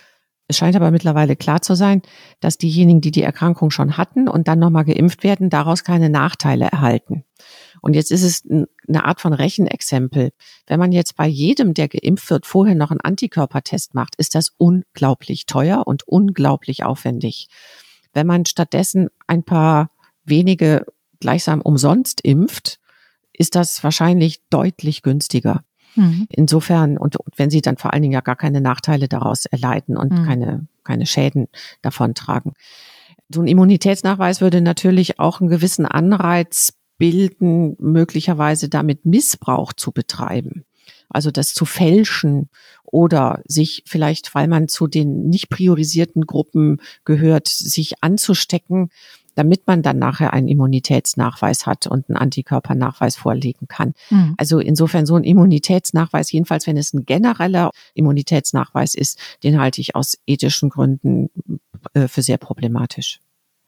Es scheint aber mittlerweile klar zu sein, dass diejenigen, die die Erkrankung schon hatten und dann nochmal geimpft werden, daraus keine Nachteile erhalten. Und jetzt ist es eine Art von Rechenexempel. Wenn man jetzt bei jedem, der geimpft wird, vorher noch einen Antikörpertest macht, ist das unglaublich teuer und unglaublich aufwendig. Wenn man stattdessen ein paar wenige gleichsam umsonst impft, ist das wahrscheinlich deutlich günstiger. Mhm. Insofern, und wenn sie dann vor allen Dingen ja gar keine Nachteile daraus erleiden und mhm. keine, keine Schäden davontragen. So ein Immunitätsnachweis würde natürlich auch einen gewissen Anreiz bilden, möglicherweise damit Missbrauch zu betreiben. Also das zu fälschen oder sich vielleicht, weil man zu den nicht priorisierten Gruppen gehört, sich anzustecken, damit man dann nachher einen Immunitätsnachweis hat und einen Antikörpernachweis vorlegen kann. Mhm. Also insofern so ein Immunitätsnachweis, jedenfalls wenn es ein genereller Immunitätsnachweis ist, den halte ich aus ethischen Gründen äh, für sehr problematisch.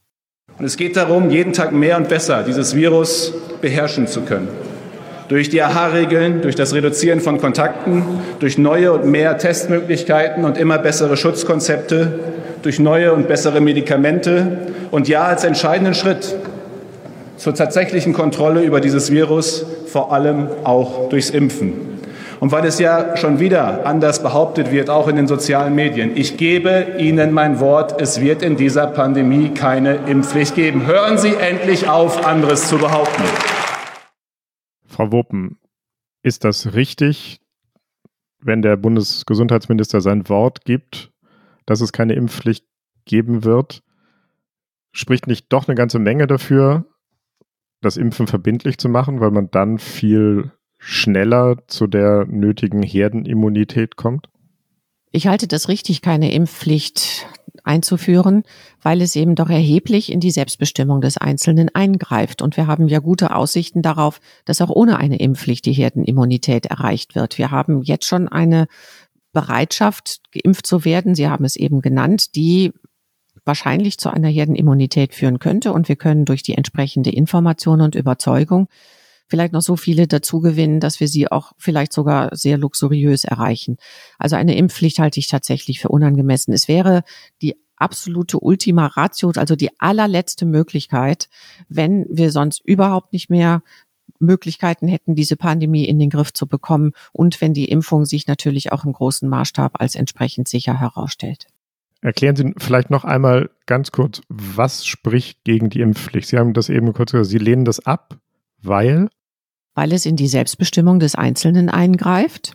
Und es geht darum, jeden Tag mehr und besser dieses Virus beherrschen zu können. Durch die A H-Regeln, durch das Reduzieren von Kontakten, durch neue und mehr Testmöglichkeiten und immer bessere Schutzkonzepte, durch neue und bessere Medikamente und ja, als entscheidenden Schritt zur tatsächlichen Kontrolle über dieses Virus, vor allem auch durchs Impfen. Und weil es ja schon wieder anders behauptet wird, auch in den sozialen Medien, ich gebe Ihnen mein Wort, es wird in dieser Pandemie keine Impfpflicht geben. Hören Sie endlich auf, anderes zu behaupten. Frau Wopen, ist das richtig, wenn der Bundesgesundheitsminister sein Wort gibt, dass es keine Impfpflicht geben wird? Spricht nicht doch eine ganze Menge dafür, das Impfen verbindlich zu machen, weil man dann viel schneller zu der nötigen Herdenimmunität kommt? Ich halte das richtig, keine Impfpflicht einzuführen, weil es eben doch erheblich in die Selbstbestimmung des Einzelnen eingreift. Und wir haben ja gute Aussichten darauf, dass auch ohne eine Impfpflicht die Herdenimmunität erreicht wird. Wir haben jetzt schon eine Bereitschaft, geimpft zu werden, Sie haben es eben genannt, die wahrscheinlich zu einer Herdenimmunität führen könnte. Und wir können durch die entsprechende Information und Überzeugung vielleicht noch so viele dazu gewinnen, dass wir sie auch vielleicht sogar sehr luxuriös erreichen. Also eine Impfpflicht halte ich tatsächlich für unangemessen. Es wäre die absolute Ultima Ratio, also die allerletzte Möglichkeit, wenn wir sonst überhaupt nicht mehr Möglichkeiten hätten, diese Pandemie in den Griff zu bekommen und wenn die Impfung sich natürlich auch im großen Maßstab als entsprechend sicher herausstellt. Erklären Sie vielleicht noch einmal ganz kurz, was spricht gegen die Impfpflicht? Sie haben das eben kurz gesagt, Sie lehnen das ab, weil? Weil es in die Selbstbestimmung des Einzelnen eingreift,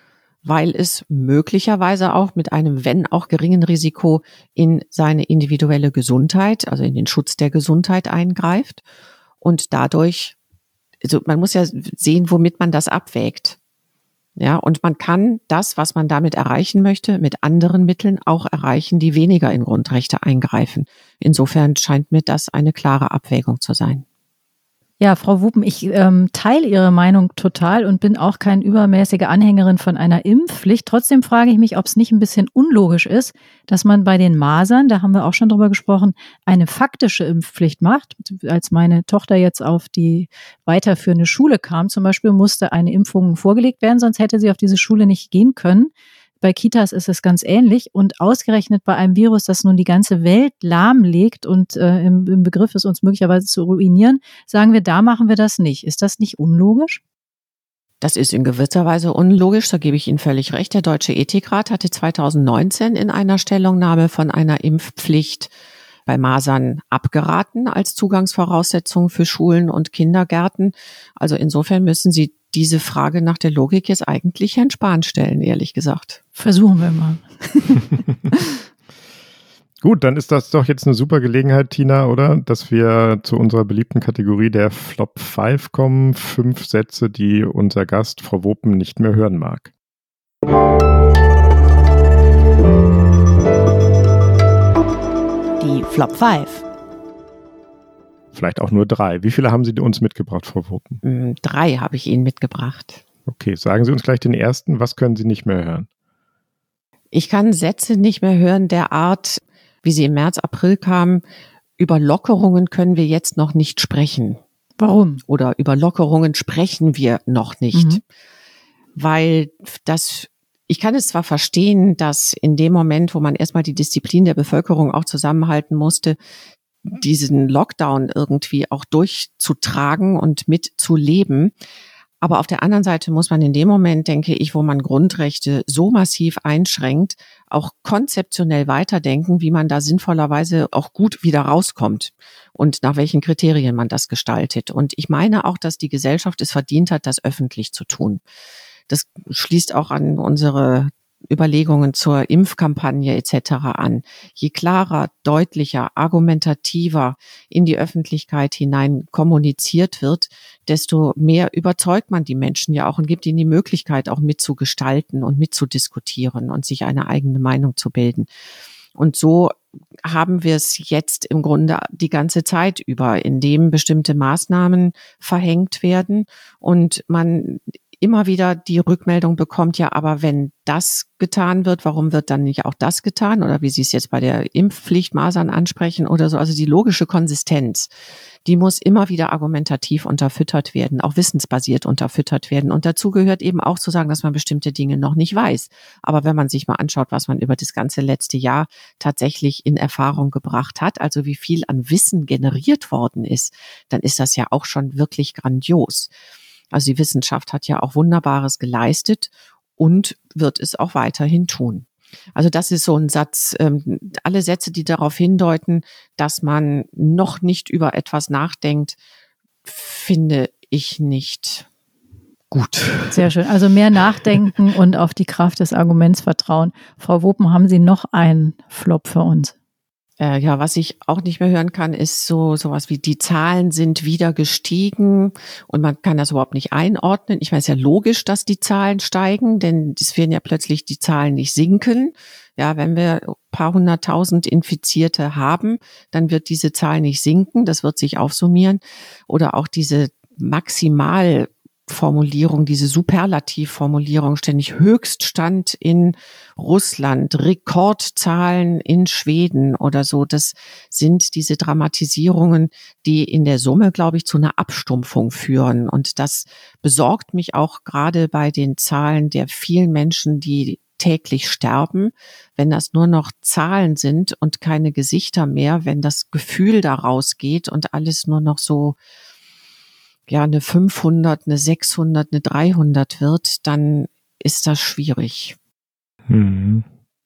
weil es möglicherweise auch mit einem, wenn auch geringen Risiko in seine individuelle Gesundheit, also in den Schutz der Gesundheit eingreift und dadurch, also man muss ja sehen, womit man das abwägt. Ja, und man kann das, was man damit erreichen möchte, mit anderen Mitteln auch erreichen, die weniger in Grundrechte eingreifen. Insofern scheint mir das eine klare Abwägung zu sein. Ja, Frau Wupen, ich ähm, teile Ihre Meinung total und bin auch keine übermäßige Anhängerin von einer Impfpflicht. Trotzdem frage ich mich, ob es nicht ein bisschen unlogisch ist, dass man bei den Masern, da haben wir auch schon drüber gesprochen, eine faktische Impfpflicht macht. Als meine Tochter jetzt auf die weiterführende Schule kam, zum Beispiel, musste eine Impfung vorgelegt werden, sonst hätte sie auf diese Schule nicht gehen können. Bei Kitas ist es ganz ähnlich und ausgerechnet bei einem Virus, das nun die ganze Welt lahmlegt und äh, im, im Begriff ist, uns möglicherweise zu ruinieren, sagen wir, da machen wir das nicht. Ist das nicht unlogisch? Das ist in gewisser Weise unlogisch, da gebe ich Ihnen völlig recht. Der Deutsche Ethikrat hatte zweitausendneunzehn in einer Stellungnahme von einer Impfpflicht bei Masern abgeraten als Zugangsvoraussetzung für Schulen und Kindergärten. Also insofern müssen Sie diese Frage nach der Logik jetzt eigentlich Herrn Spahn stellen, ehrlich gesagt. Versuchen wir mal. Gut, dann ist das doch jetzt eine super Gelegenheit, Tina, oder? Dass wir zu unserer beliebten Kategorie der Flop fünf kommen. Fünf Sätze, die unser Gast, Frau Wopen, nicht mehr hören mag. Die Flop fünf. Vielleicht auch nur drei. Wie viele haben Sie uns mitgebracht, Frau Wopen? Drei habe ich Ihnen mitgebracht. Okay, sagen Sie uns gleich den ersten. Was können Sie nicht mehr hören? Ich kann Sätze nicht mehr hören der Art, wie sie im März, April kamen. Über Lockerungen können wir jetzt noch nicht sprechen. Warum? Oder über Lockerungen sprechen wir noch nicht. Mhm. Weil das, ich kann es zwar verstehen, dass in dem Moment, wo man erstmal die Disziplin der Bevölkerung auch zusammenhalten musste, diesen Lockdown irgendwie auch durchzutragen und mitzuleben. Aber auf der anderen Seite muss man in dem Moment, denke ich, wo man Grundrechte so massiv einschränkt, auch konzeptionell weiterdenken, wie man da sinnvollerweise auch gut wieder rauskommt und nach welchen Kriterien man das gestaltet. Und ich meine auch, dass die Gesellschaft es verdient hat, das öffentlich zu tun. Das schließt auch an unsere Überlegungen zur Impfkampagne et cetera an. Je klarer, deutlicher, argumentativer in die Öffentlichkeit hinein kommuniziert wird, desto mehr überzeugt man die Menschen ja auch und gibt ihnen die Möglichkeit, auch mitzugestalten und mitzudiskutieren und sich eine eigene Meinung zu bilden. Und so haben wir es jetzt im Grunde die ganze Zeit über, indem bestimmte Maßnahmen verhängt werden und man immer wieder die Rückmeldung bekommt, ja, aber wenn das getan wird, warum wird dann nicht auch das getan? Oder wie Sie es jetzt bei der Impfpflicht Masern ansprechen oder so. Also die logische Konsistenz, die muss immer wieder argumentativ unterfüttert werden, auch wissensbasiert unterfüttert werden. Und dazu gehört eben auch zu sagen, dass man bestimmte Dinge noch nicht weiß. Aber wenn man sich mal anschaut, was man über das ganze letzte Jahr tatsächlich in Erfahrung gebracht hat, also wie viel an Wissen generiert worden ist, dann ist das ja auch schon wirklich grandios. Also die Wissenschaft hat ja auch Wunderbares geleistet und wird es auch weiterhin tun. Also das ist so ein Satz, ähm, alle Sätze, die darauf hindeuten, dass man noch nicht über etwas nachdenkt, finde ich nicht gut. Sehr schön. Also mehr nachdenken und auf die Kraft des Arguments vertrauen. Frau Wopen, haben Sie noch einen Flop für uns? Äh, ja, was ich auch nicht mehr hören kann, ist so sowas wie die Zahlen sind wieder gestiegen und man kann das überhaupt nicht einordnen. Ich meine, es ist ja logisch, dass die Zahlen steigen, denn es werden ja plötzlich die Zahlen nicht sinken. Ja, wenn wir ein paar hunderttausend Infizierte haben, dann wird diese Zahl nicht sinken, das wird sich aufsummieren. Oder auch diese maximal Formulierung, diese Superlativformulierung, ständig Höchststand in Russland, Rekordzahlen in Schweden oder so. Das sind diese Dramatisierungen, die in der Summe, glaube ich, zu einer Abstumpfung führen. Und das besorgt mich auch gerade bei den Zahlen der vielen Menschen, die täglich sterben. Wenn das nur noch Zahlen sind und keine Gesichter mehr, wenn das Gefühl da rausgeht und alles nur noch so ja, eine fünfhundert, eine sechshundert, eine dreihundert wird, dann ist das schwierig. Hm.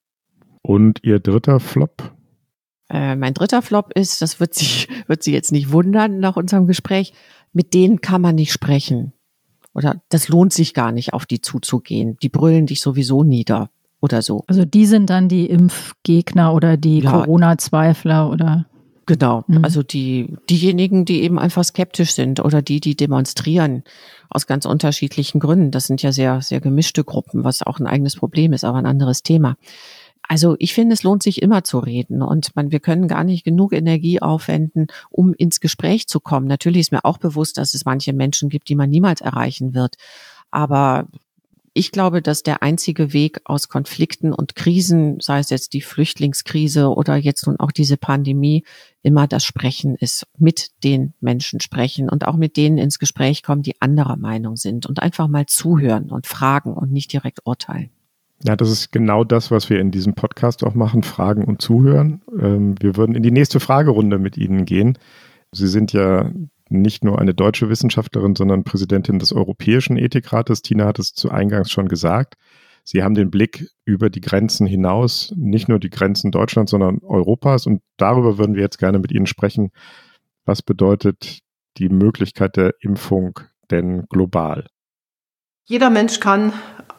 Und Ihr dritter Flop? Äh, mein dritter Flop ist, das wird Sie, wird Sie jetzt nicht wundern nach unserem Gespräch, mit denen kann man nicht sprechen. Oder das lohnt sich gar nicht, auf die zuzugehen. Die brüllen dich sowieso nieder oder so. Also die sind dann die Impfgegner oder die ja. Corona-Zweifler oder... Genau, also die diejenigen, die eben einfach skeptisch sind oder die, die demonstrieren aus ganz unterschiedlichen Gründen. Das sind ja sehr, sehr gemischte Gruppen, was auch ein eigenes Problem ist, aber ein anderes Thema. Also ich finde, es lohnt sich immer zu reden und man, wir können gar nicht genug Energie aufwenden, um ins Gespräch zu kommen. Natürlich ist mir auch bewusst, dass es manche Menschen gibt, die man niemals erreichen wird, aber ich glaube, dass der einzige Weg aus Konflikten und Krisen, sei es jetzt die Flüchtlingskrise oder jetzt nun auch diese Pandemie, immer das Sprechen ist, mit den Menschen sprechen und auch mit denen ins Gespräch kommen, die anderer Meinung sind und einfach mal zuhören und fragen und nicht direkt urteilen. Ja, das ist genau das, was wir in diesem Podcast auch machen, fragen und zuhören. Ähm, wir würden in die nächste Fragerunde mit Ihnen gehen. Sie sind ja nicht nur eine deutsche Wissenschaftlerin, sondern Präsidentin des Europäischen Ethikrates. Tina hat es zu Eingangs schon gesagt. Sie haben den Blick über die Grenzen hinaus, nicht nur die Grenzen Deutschlands, sondern Europas. Und darüber würden wir jetzt gerne mit Ihnen sprechen. Was bedeutet die Möglichkeit der Impfung denn global? Jeder Mensch kann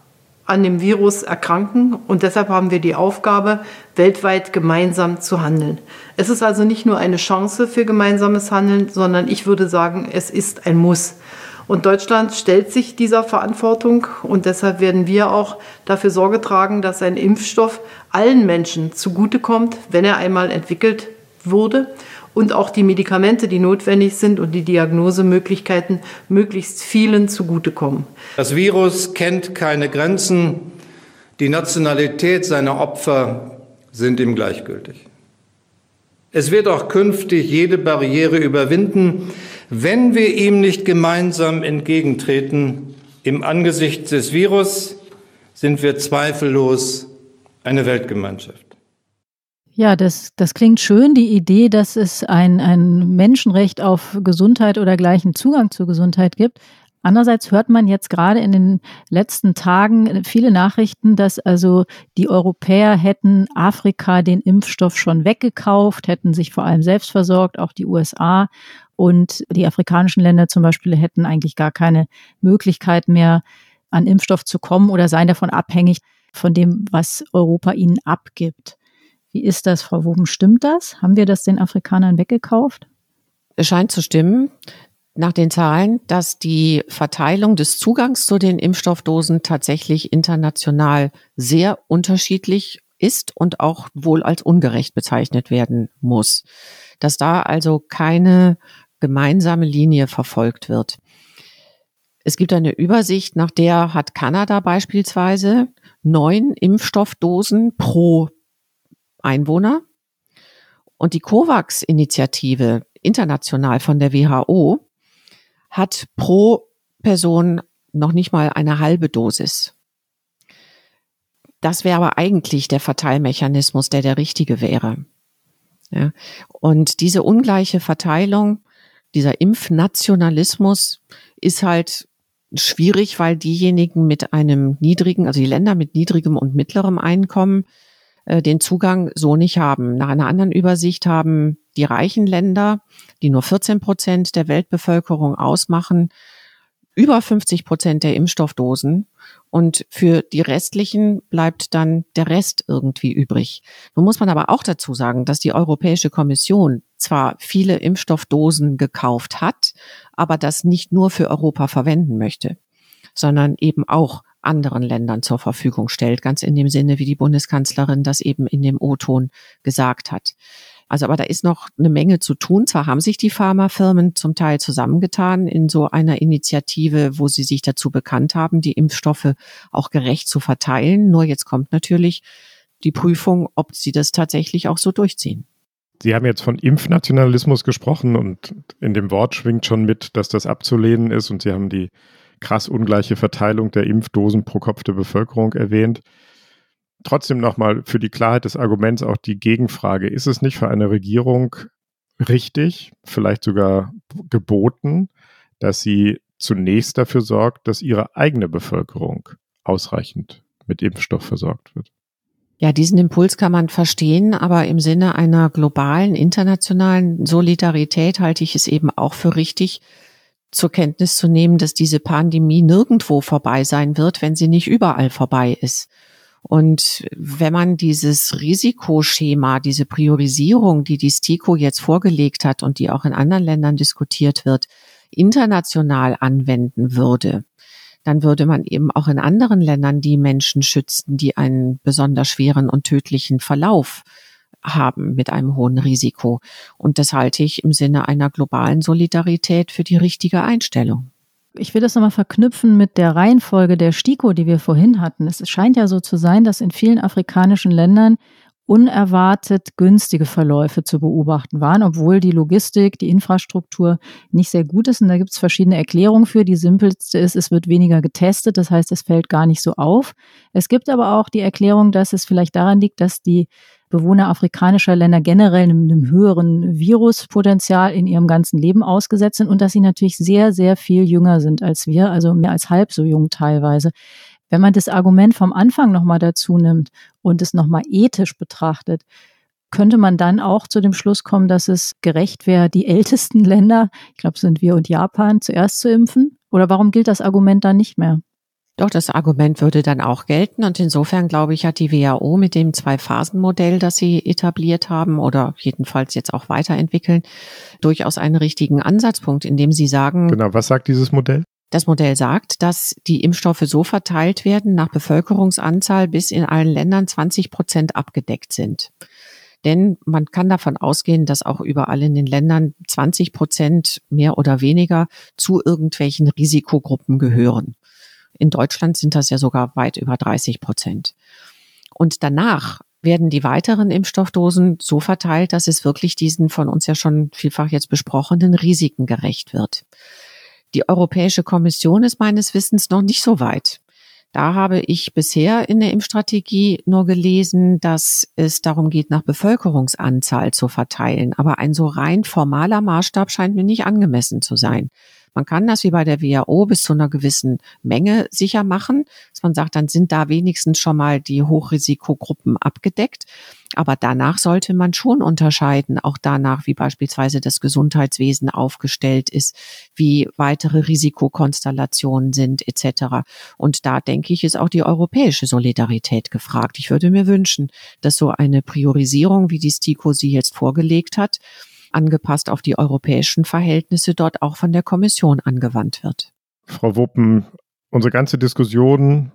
an dem Virus erkranken und deshalb haben wir die Aufgabe, weltweit gemeinsam zu handeln. Es ist also nicht nur eine Chance für gemeinsames Handeln, sondern ich würde sagen, es ist ein Muss. Und Deutschland stellt sich dieser Verantwortung und deshalb werden wir auch dafür Sorge tragen, dass ein Impfstoff allen Menschen zugutekommt, wenn er einmal entwickelt wurde und auch die Medikamente, die notwendig sind und die Diagnosemöglichkeiten möglichst vielen zugutekommen. Das Virus kennt keine Grenzen. Die Nationalität seiner Opfer sind ihm gleichgültig. Es wird auch künftig jede Barriere überwinden, wenn wir ihm nicht gemeinsam entgegentreten. Im Angesicht des Virus sind wir zweifellos eine Weltgemeinschaft. Ja, das, das klingt schön, die Idee, dass es ein, ein Menschenrecht auf Gesundheit oder gleichen Zugang zur Gesundheit gibt. Andererseits hört man jetzt gerade in den letzten Tagen viele Nachrichten, dass also die Europäer hätten Afrika den Impfstoff schon weggekauft, hätten sich vor allem selbst versorgt, auch die U S A. Und die afrikanischen Länder zum Beispiel hätten eigentlich gar keine Möglichkeit mehr, an Impfstoff zu kommen oder seien davon abhängig von dem, was Europa ihnen abgibt. Wie ist das, Frau Woben? Stimmt das? Haben wir das den Afrikanern weggekauft? Es scheint zu stimmen, nach den Zahlen, dass die Verteilung des Zugangs zu den Impfstoffdosen tatsächlich international sehr unterschiedlich ist und auch wohl als ungerecht bezeichnet werden muss. Dass da also keine gemeinsame Linie verfolgt wird. Es gibt eine Übersicht, nach der hat Kanada beispielsweise neun Impfstoffdosen pro Einwohner. Und die COVAX-Initiative international von der W H O hat pro Person noch nicht mal eine halbe Dosis. Das wäre aber eigentlich der Verteilmechanismus, der der richtige wäre. Ja. Und diese ungleiche Verteilung, dieser Impfnationalismus ist halt schwierig, weil diejenigen mit einem niedrigen, also die Länder mit niedrigem und mittlerem Einkommen, den Zugang so nicht haben. Nach einer anderen Übersicht haben die reichen Länder, die nur vierzehn Prozent der Weltbevölkerung ausmachen, über fünfzig Prozent der Impfstoffdosen und für die restlichen bleibt dann der Rest irgendwie übrig. Nun muss man aber auch dazu sagen, dass die Europäische Kommission zwar viele Impfstoffdosen gekauft hat, aber das nicht nur für Europa verwenden möchte, sondern eben auch anderen Ländern zur Verfügung stellt, ganz in dem Sinne, wie die Bundeskanzlerin das eben in dem O-Ton gesagt hat. Also aber da ist noch eine Menge zu tun. Zwar haben sich die Pharmafirmen zum Teil zusammengetan in so einer Initiative, wo sie sich dazu bekannt haben, die Impfstoffe auch gerecht zu verteilen. Nur jetzt kommt natürlich die Prüfung, ob sie das tatsächlich auch so durchziehen. Sie haben jetzt von Impfnationalismus gesprochen und in dem Wort schwingt schon mit, dass das abzulehnen ist und Sie haben die krass ungleiche Verteilung der Impfdosen pro Kopf der Bevölkerung erwähnt. Trotzdem nochmal für die Klarheit des Arguments auch die Gegenfrage. Ist es nicht für eine Regierung richtig, vielleicht sogar geboten, dass sie zunächst dafür sorgt, dass ihre eigene Bevölkerung ausreichend mit Impfstoff versorgt wird? Ja, diesen Impuls kann man verstehen, aber im Sinne einer globalen, internationalen Solidarität halte ich es eben auch für richtig, zur Kenntnis zu nehmen, dass diese Pandemie nirgendwo vorbei sein wird, wenn sie nicht überall vorbei ist. Und wenn man dieses Risikoschema, diese Priorisierung, die die STIKO jetzt vorgelegt hat und die auch in anderen Ländern diskutiert wird, international anwenden würde, dann würde man eben auch in anderen Ländern die Menschen schützen, die einen besonders schweren und tödlichen Verlauf haben mit einem hohen Risiko. Und das halte ich im Sinne einer globalen Solidarität für die richtige Einstellung. Ich will das nochmal verknüpfen mit der Reihenfolge der STIKO, die wir vorhin hatten. Es scheint ja so zu sein, dass in vielen afrikanischen Ländern unerwartet günstige Verläufe zu beobachten waren, obwohl die Logistik, die Infrastruktur nicht sehr gut ist. Und da gibt es verschiedene Erklärungen für. Die simpelste ist, es wird weniger getestet, das heißt, es fällt gar nicht so auf. Es gibt aber auch die Erklärung, dass es vielleicht daran liegt, dass die Bewohner afrikanischer Länder generell einem, einem höheren Viruspotenzial in ihrem ganzen Leben ausgesetzt sind und dass sie natürlich sehr, sehr viel jünger sind als wir, also mehr als halb so jung teilweise. Wenn man das Argument vom Anfang nochmal dazu nimmt und es nochmal ethisch betrachtet, könnte man dann auch zu dem Schluss kommen, dass es gerecht wäre, die ältesten Länder, ich glaube, sind wir und Japan, zuerst zu impfen? Oder warum gilt das Argument dann nicht mehr? Doch, das Argument würde dann auch gelten und insofern, glaube ich, hat die W H O mit dem Zwei-Phasen-Modell, das sie etabliert haben oder jedenfalls jetzt auch weiterentwickeln, durchaus einen richtigen Ansatzpunkt, indem sie sagen... Genau, was sagt dieses Modell? Das Modell sagt, dass die Impfstoffe so verteilt werden, nach Bevölkerungsanzahl bis in allen Ländern zwanzig Prozent abgedeckt sind. Denn man kann davon ausgehen, dass auch überall in den Ländern zwanzig Prozent mehr oder weniger zu irgendwelchen Risikogruppen gehören. In Deutschland sind das ja sogar weit über dreißig Prozent. Und danach werden die weiteren Impfstoffdosen so verteilt, dass es wirklich diesen von uns ja schon vielfach jetzt besprochenen Risiken gerecht wird. Die Europäische Kommission ist meines Wissens noch nicht so weit. Da habe ich bisher in der Impfstrategie nur gelesen, dass es darum geht, nach Bevölkerungsanzahl zu verteilen. Aber ein so rein formaler Maßstab scheint mir nicht angemessen zu sein. Man kann das wie bei der W H O bis zu einer gewissen Menge sicher machen, dass man sagt, dann sind da wenigstens schon mal die Hochrisikogruppen abgedeckt. Aber danach sollte man schon unterscheiden, auch danach, wie beispielsweise das Gesundheitswesen aufgestellt ist, wie weitere Risikokonstellationen sind et cetera. Und da, denke ich, ist auch die europäische Solidarität gefragt. Ich würde mir wünschen, dass so eine Priorisierung, wie die STIKO sie jetzt vorgelegt hat, angepasst auf die europäischen Verhältnisse, dort auch von der Kommission angewandt wird. Frau Wuppen, unsere ganze Diskussion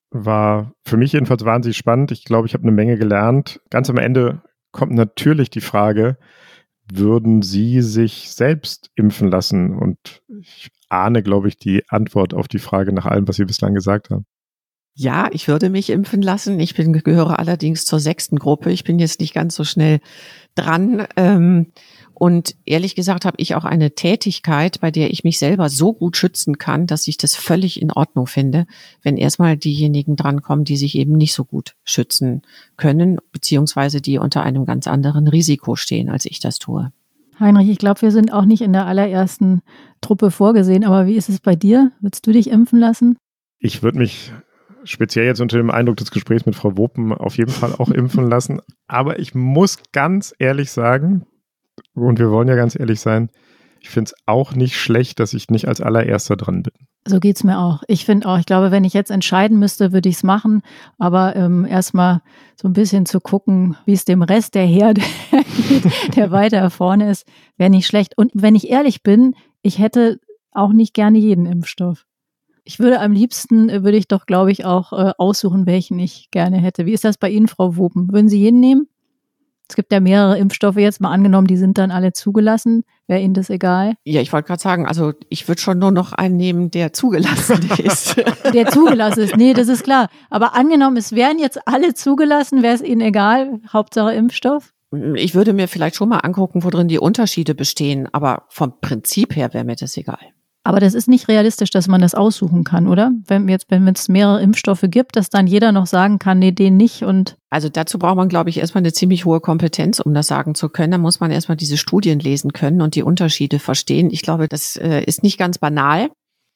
war für mich jedenfalls wahnsinnig spannend. Ich glaube, ich habe eine Menge gelernt. Ganz am Ende kommt natürlich die Frage, würden Sie sich selbst impfen lassen? Und ich ahne, glaube ich, die Antwort auf die Frage nach allem, was Sie bislang gesagt haben. Ja, ich würde mich impfen lassen. Ich bin, gehöre allerdings zur sechsten Gruppe. Ich bin jetzt nicht ganz so schnell dran. Ähm, und ehrlich gesagt habe ich auch eine Tätigkeit, bei der ich mich selber so gut schützen kann, dass ich das völlig in Ordnung finde, wenn erstmal diejenigen drankommen, die sich eben nicht so gut schützen können, beziehungsweise die unter einem ganz anderen Risiko stehen, als ich das tue. Heinrich, ich glaube, wir sind auch nicht in der allerersten Truppe vorgesehen, aber wie ist es bei dir? Würdest du dich impfen lassen? Ich würde mich speziell jetzt unter dem Eindruck des Gesprächs mit Frau Wuppen auf jeden Fall auch impfen lassen. Aber ich muss ganz ehrlich sagen, und wir wollen ja ganz ehrlich sein, Ich finde es auch nicht schlecht, dass ich nicht als allererster dran bin. So geht's mir auch. Ich finde auch, ich glaube, wenn ich jetzt entscheiden müsste, würde ich es machen. Aber ähm, erstmal so ein bisschen zu gucken, wie es dem Rest der Herde geht, der weiter vorne ist, wäre nicht schlecht. Und wenn ich ehrlich bin, ich hätte auch nicht gerne jeden Impfstoff. Ich würde am liebsten, äh, würde ich doch, glaube ich, auch äh, aussuchen, welchen ich gerne hätte. Wie ist das bei Ihnen, Frau Wopen? Würden Sie jeden nehmen? Es gibt ja mehrere Impfstoffe jetzt mal angenommen, die sind dann alle zugelassen. Wäre Ihnen das egal? Ja, ich wollte gerade sagen, also ich würde schon nur noch einen nehmen, der zugelassen ist. Der zugelassen ist, nee, das ist klar. Aber angenommen, es wären jetzt alle zugelassen, wäre es Ihnen egal? Hauptsache Impfstoff? Ich würde mir vielleicht schon mal angucken, wo drin die Unterschiede bestehen, aber vom Prinzip her wäre mir das egal. Aber das ist nicht realistisch, dass man das aussuchen kann, oder? Wenn jetzt, wenn es mehrere Impfstoffe gibt, dass dann jeder noch sagen kann, nee, den nicht und. Also dazu braucht man, glaube ich, erstmal eine ziemlich hohe Kompetenz, um das sagen zu können. Da muss man erstmal diese Studien lesen können und die Unterschiede verstehen. Ich glaube, das äh, ist nicht ganz banal.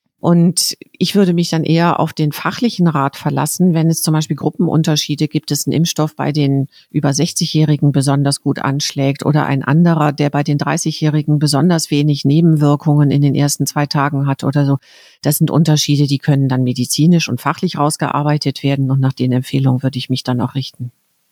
Und ich würde mich dann eher auf den fachlichen Rat verlassen, wenn es zum Beispiel Gruppenunterschiede gibt, es einen Impfstoff bei den über sechzig-Jährigen besonders gut anschlägt oder ein anderer, der bei den dreißig-Jährigen besonders wenig Nebenwirkungen in den ersten zwei Tagen hat oder so. Das sind Unterschiede, die können dann medizinisch und fachlich rausgearbeitet werden und nach den Empfehlungen würde ich mich dann auch richten.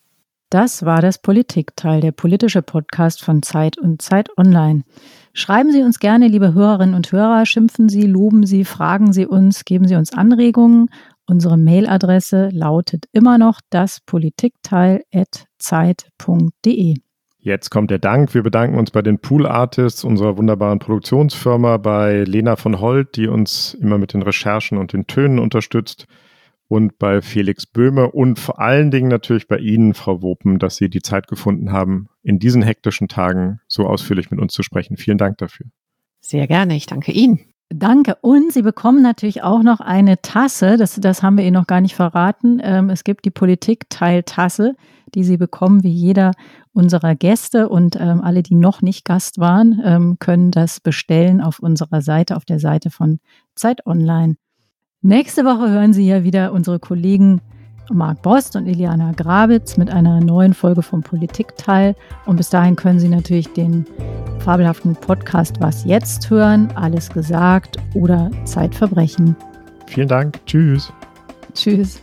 Das war das Politikteil, der politische Podcast von Zeit und Zeit Online. Schreiben Sie uns gerne, liebe Hörerinnen und Hörer, schimpfen Sie, loben Sie, fragen Sie uns, geben Sie uns Anregungen. Unsere Mailadresse lautet immer noch daspolitikteil at zeit punkt de. Jetzt kommt der Dank. Wir bedanken uns bei den Pool Artists, unserer wunderbaren Produktionsfirma, bei Lena von Holt, die uns immer mit den Recherchen und den Tönen unterstützt, und bei Felix Böhme und vor allen Dingen natürlich bei Ihnen, Frau Wopen, dass Sie die Zeit gefunden haben, in diesen hektischen Tagen so ausführlich mit uns zu sprechen. Vielen Dank dafür. Sehr gerne, ich danke Ihnen. Danke. Und Sie bekommen natürlich auch noch eine Tasse, das, das haben wir Ihnen noch gar nicht verraten. Ähm, es gibt die Politikteil-Tasse, die Sie bekommen, wie jeder unserer Gäste. Und ähm, alle, die noch nicht Gast waren, ähm, können das bestellen auf unserer Seite, auf der Seite von Zeit Online. Nächste Woche hören Sie ja wieder unsere Kollegen Marc Bost und Iliana Grabitz mit einer neuen Folge vom Politikteil. Und bis dahin können Sie natürlich den fabelhaften Podcast Was jetzt hören, Alles gesagt oder Zeitverbrechen. Vielen Dank. Tschüss. Tschüss.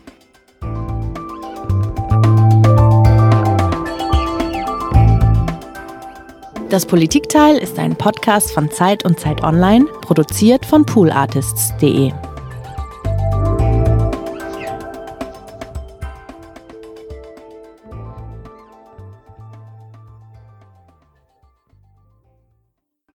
Das Politikteil ist ein Podcast von Zeit und Zeit Online, produziert von pool artists punkt de.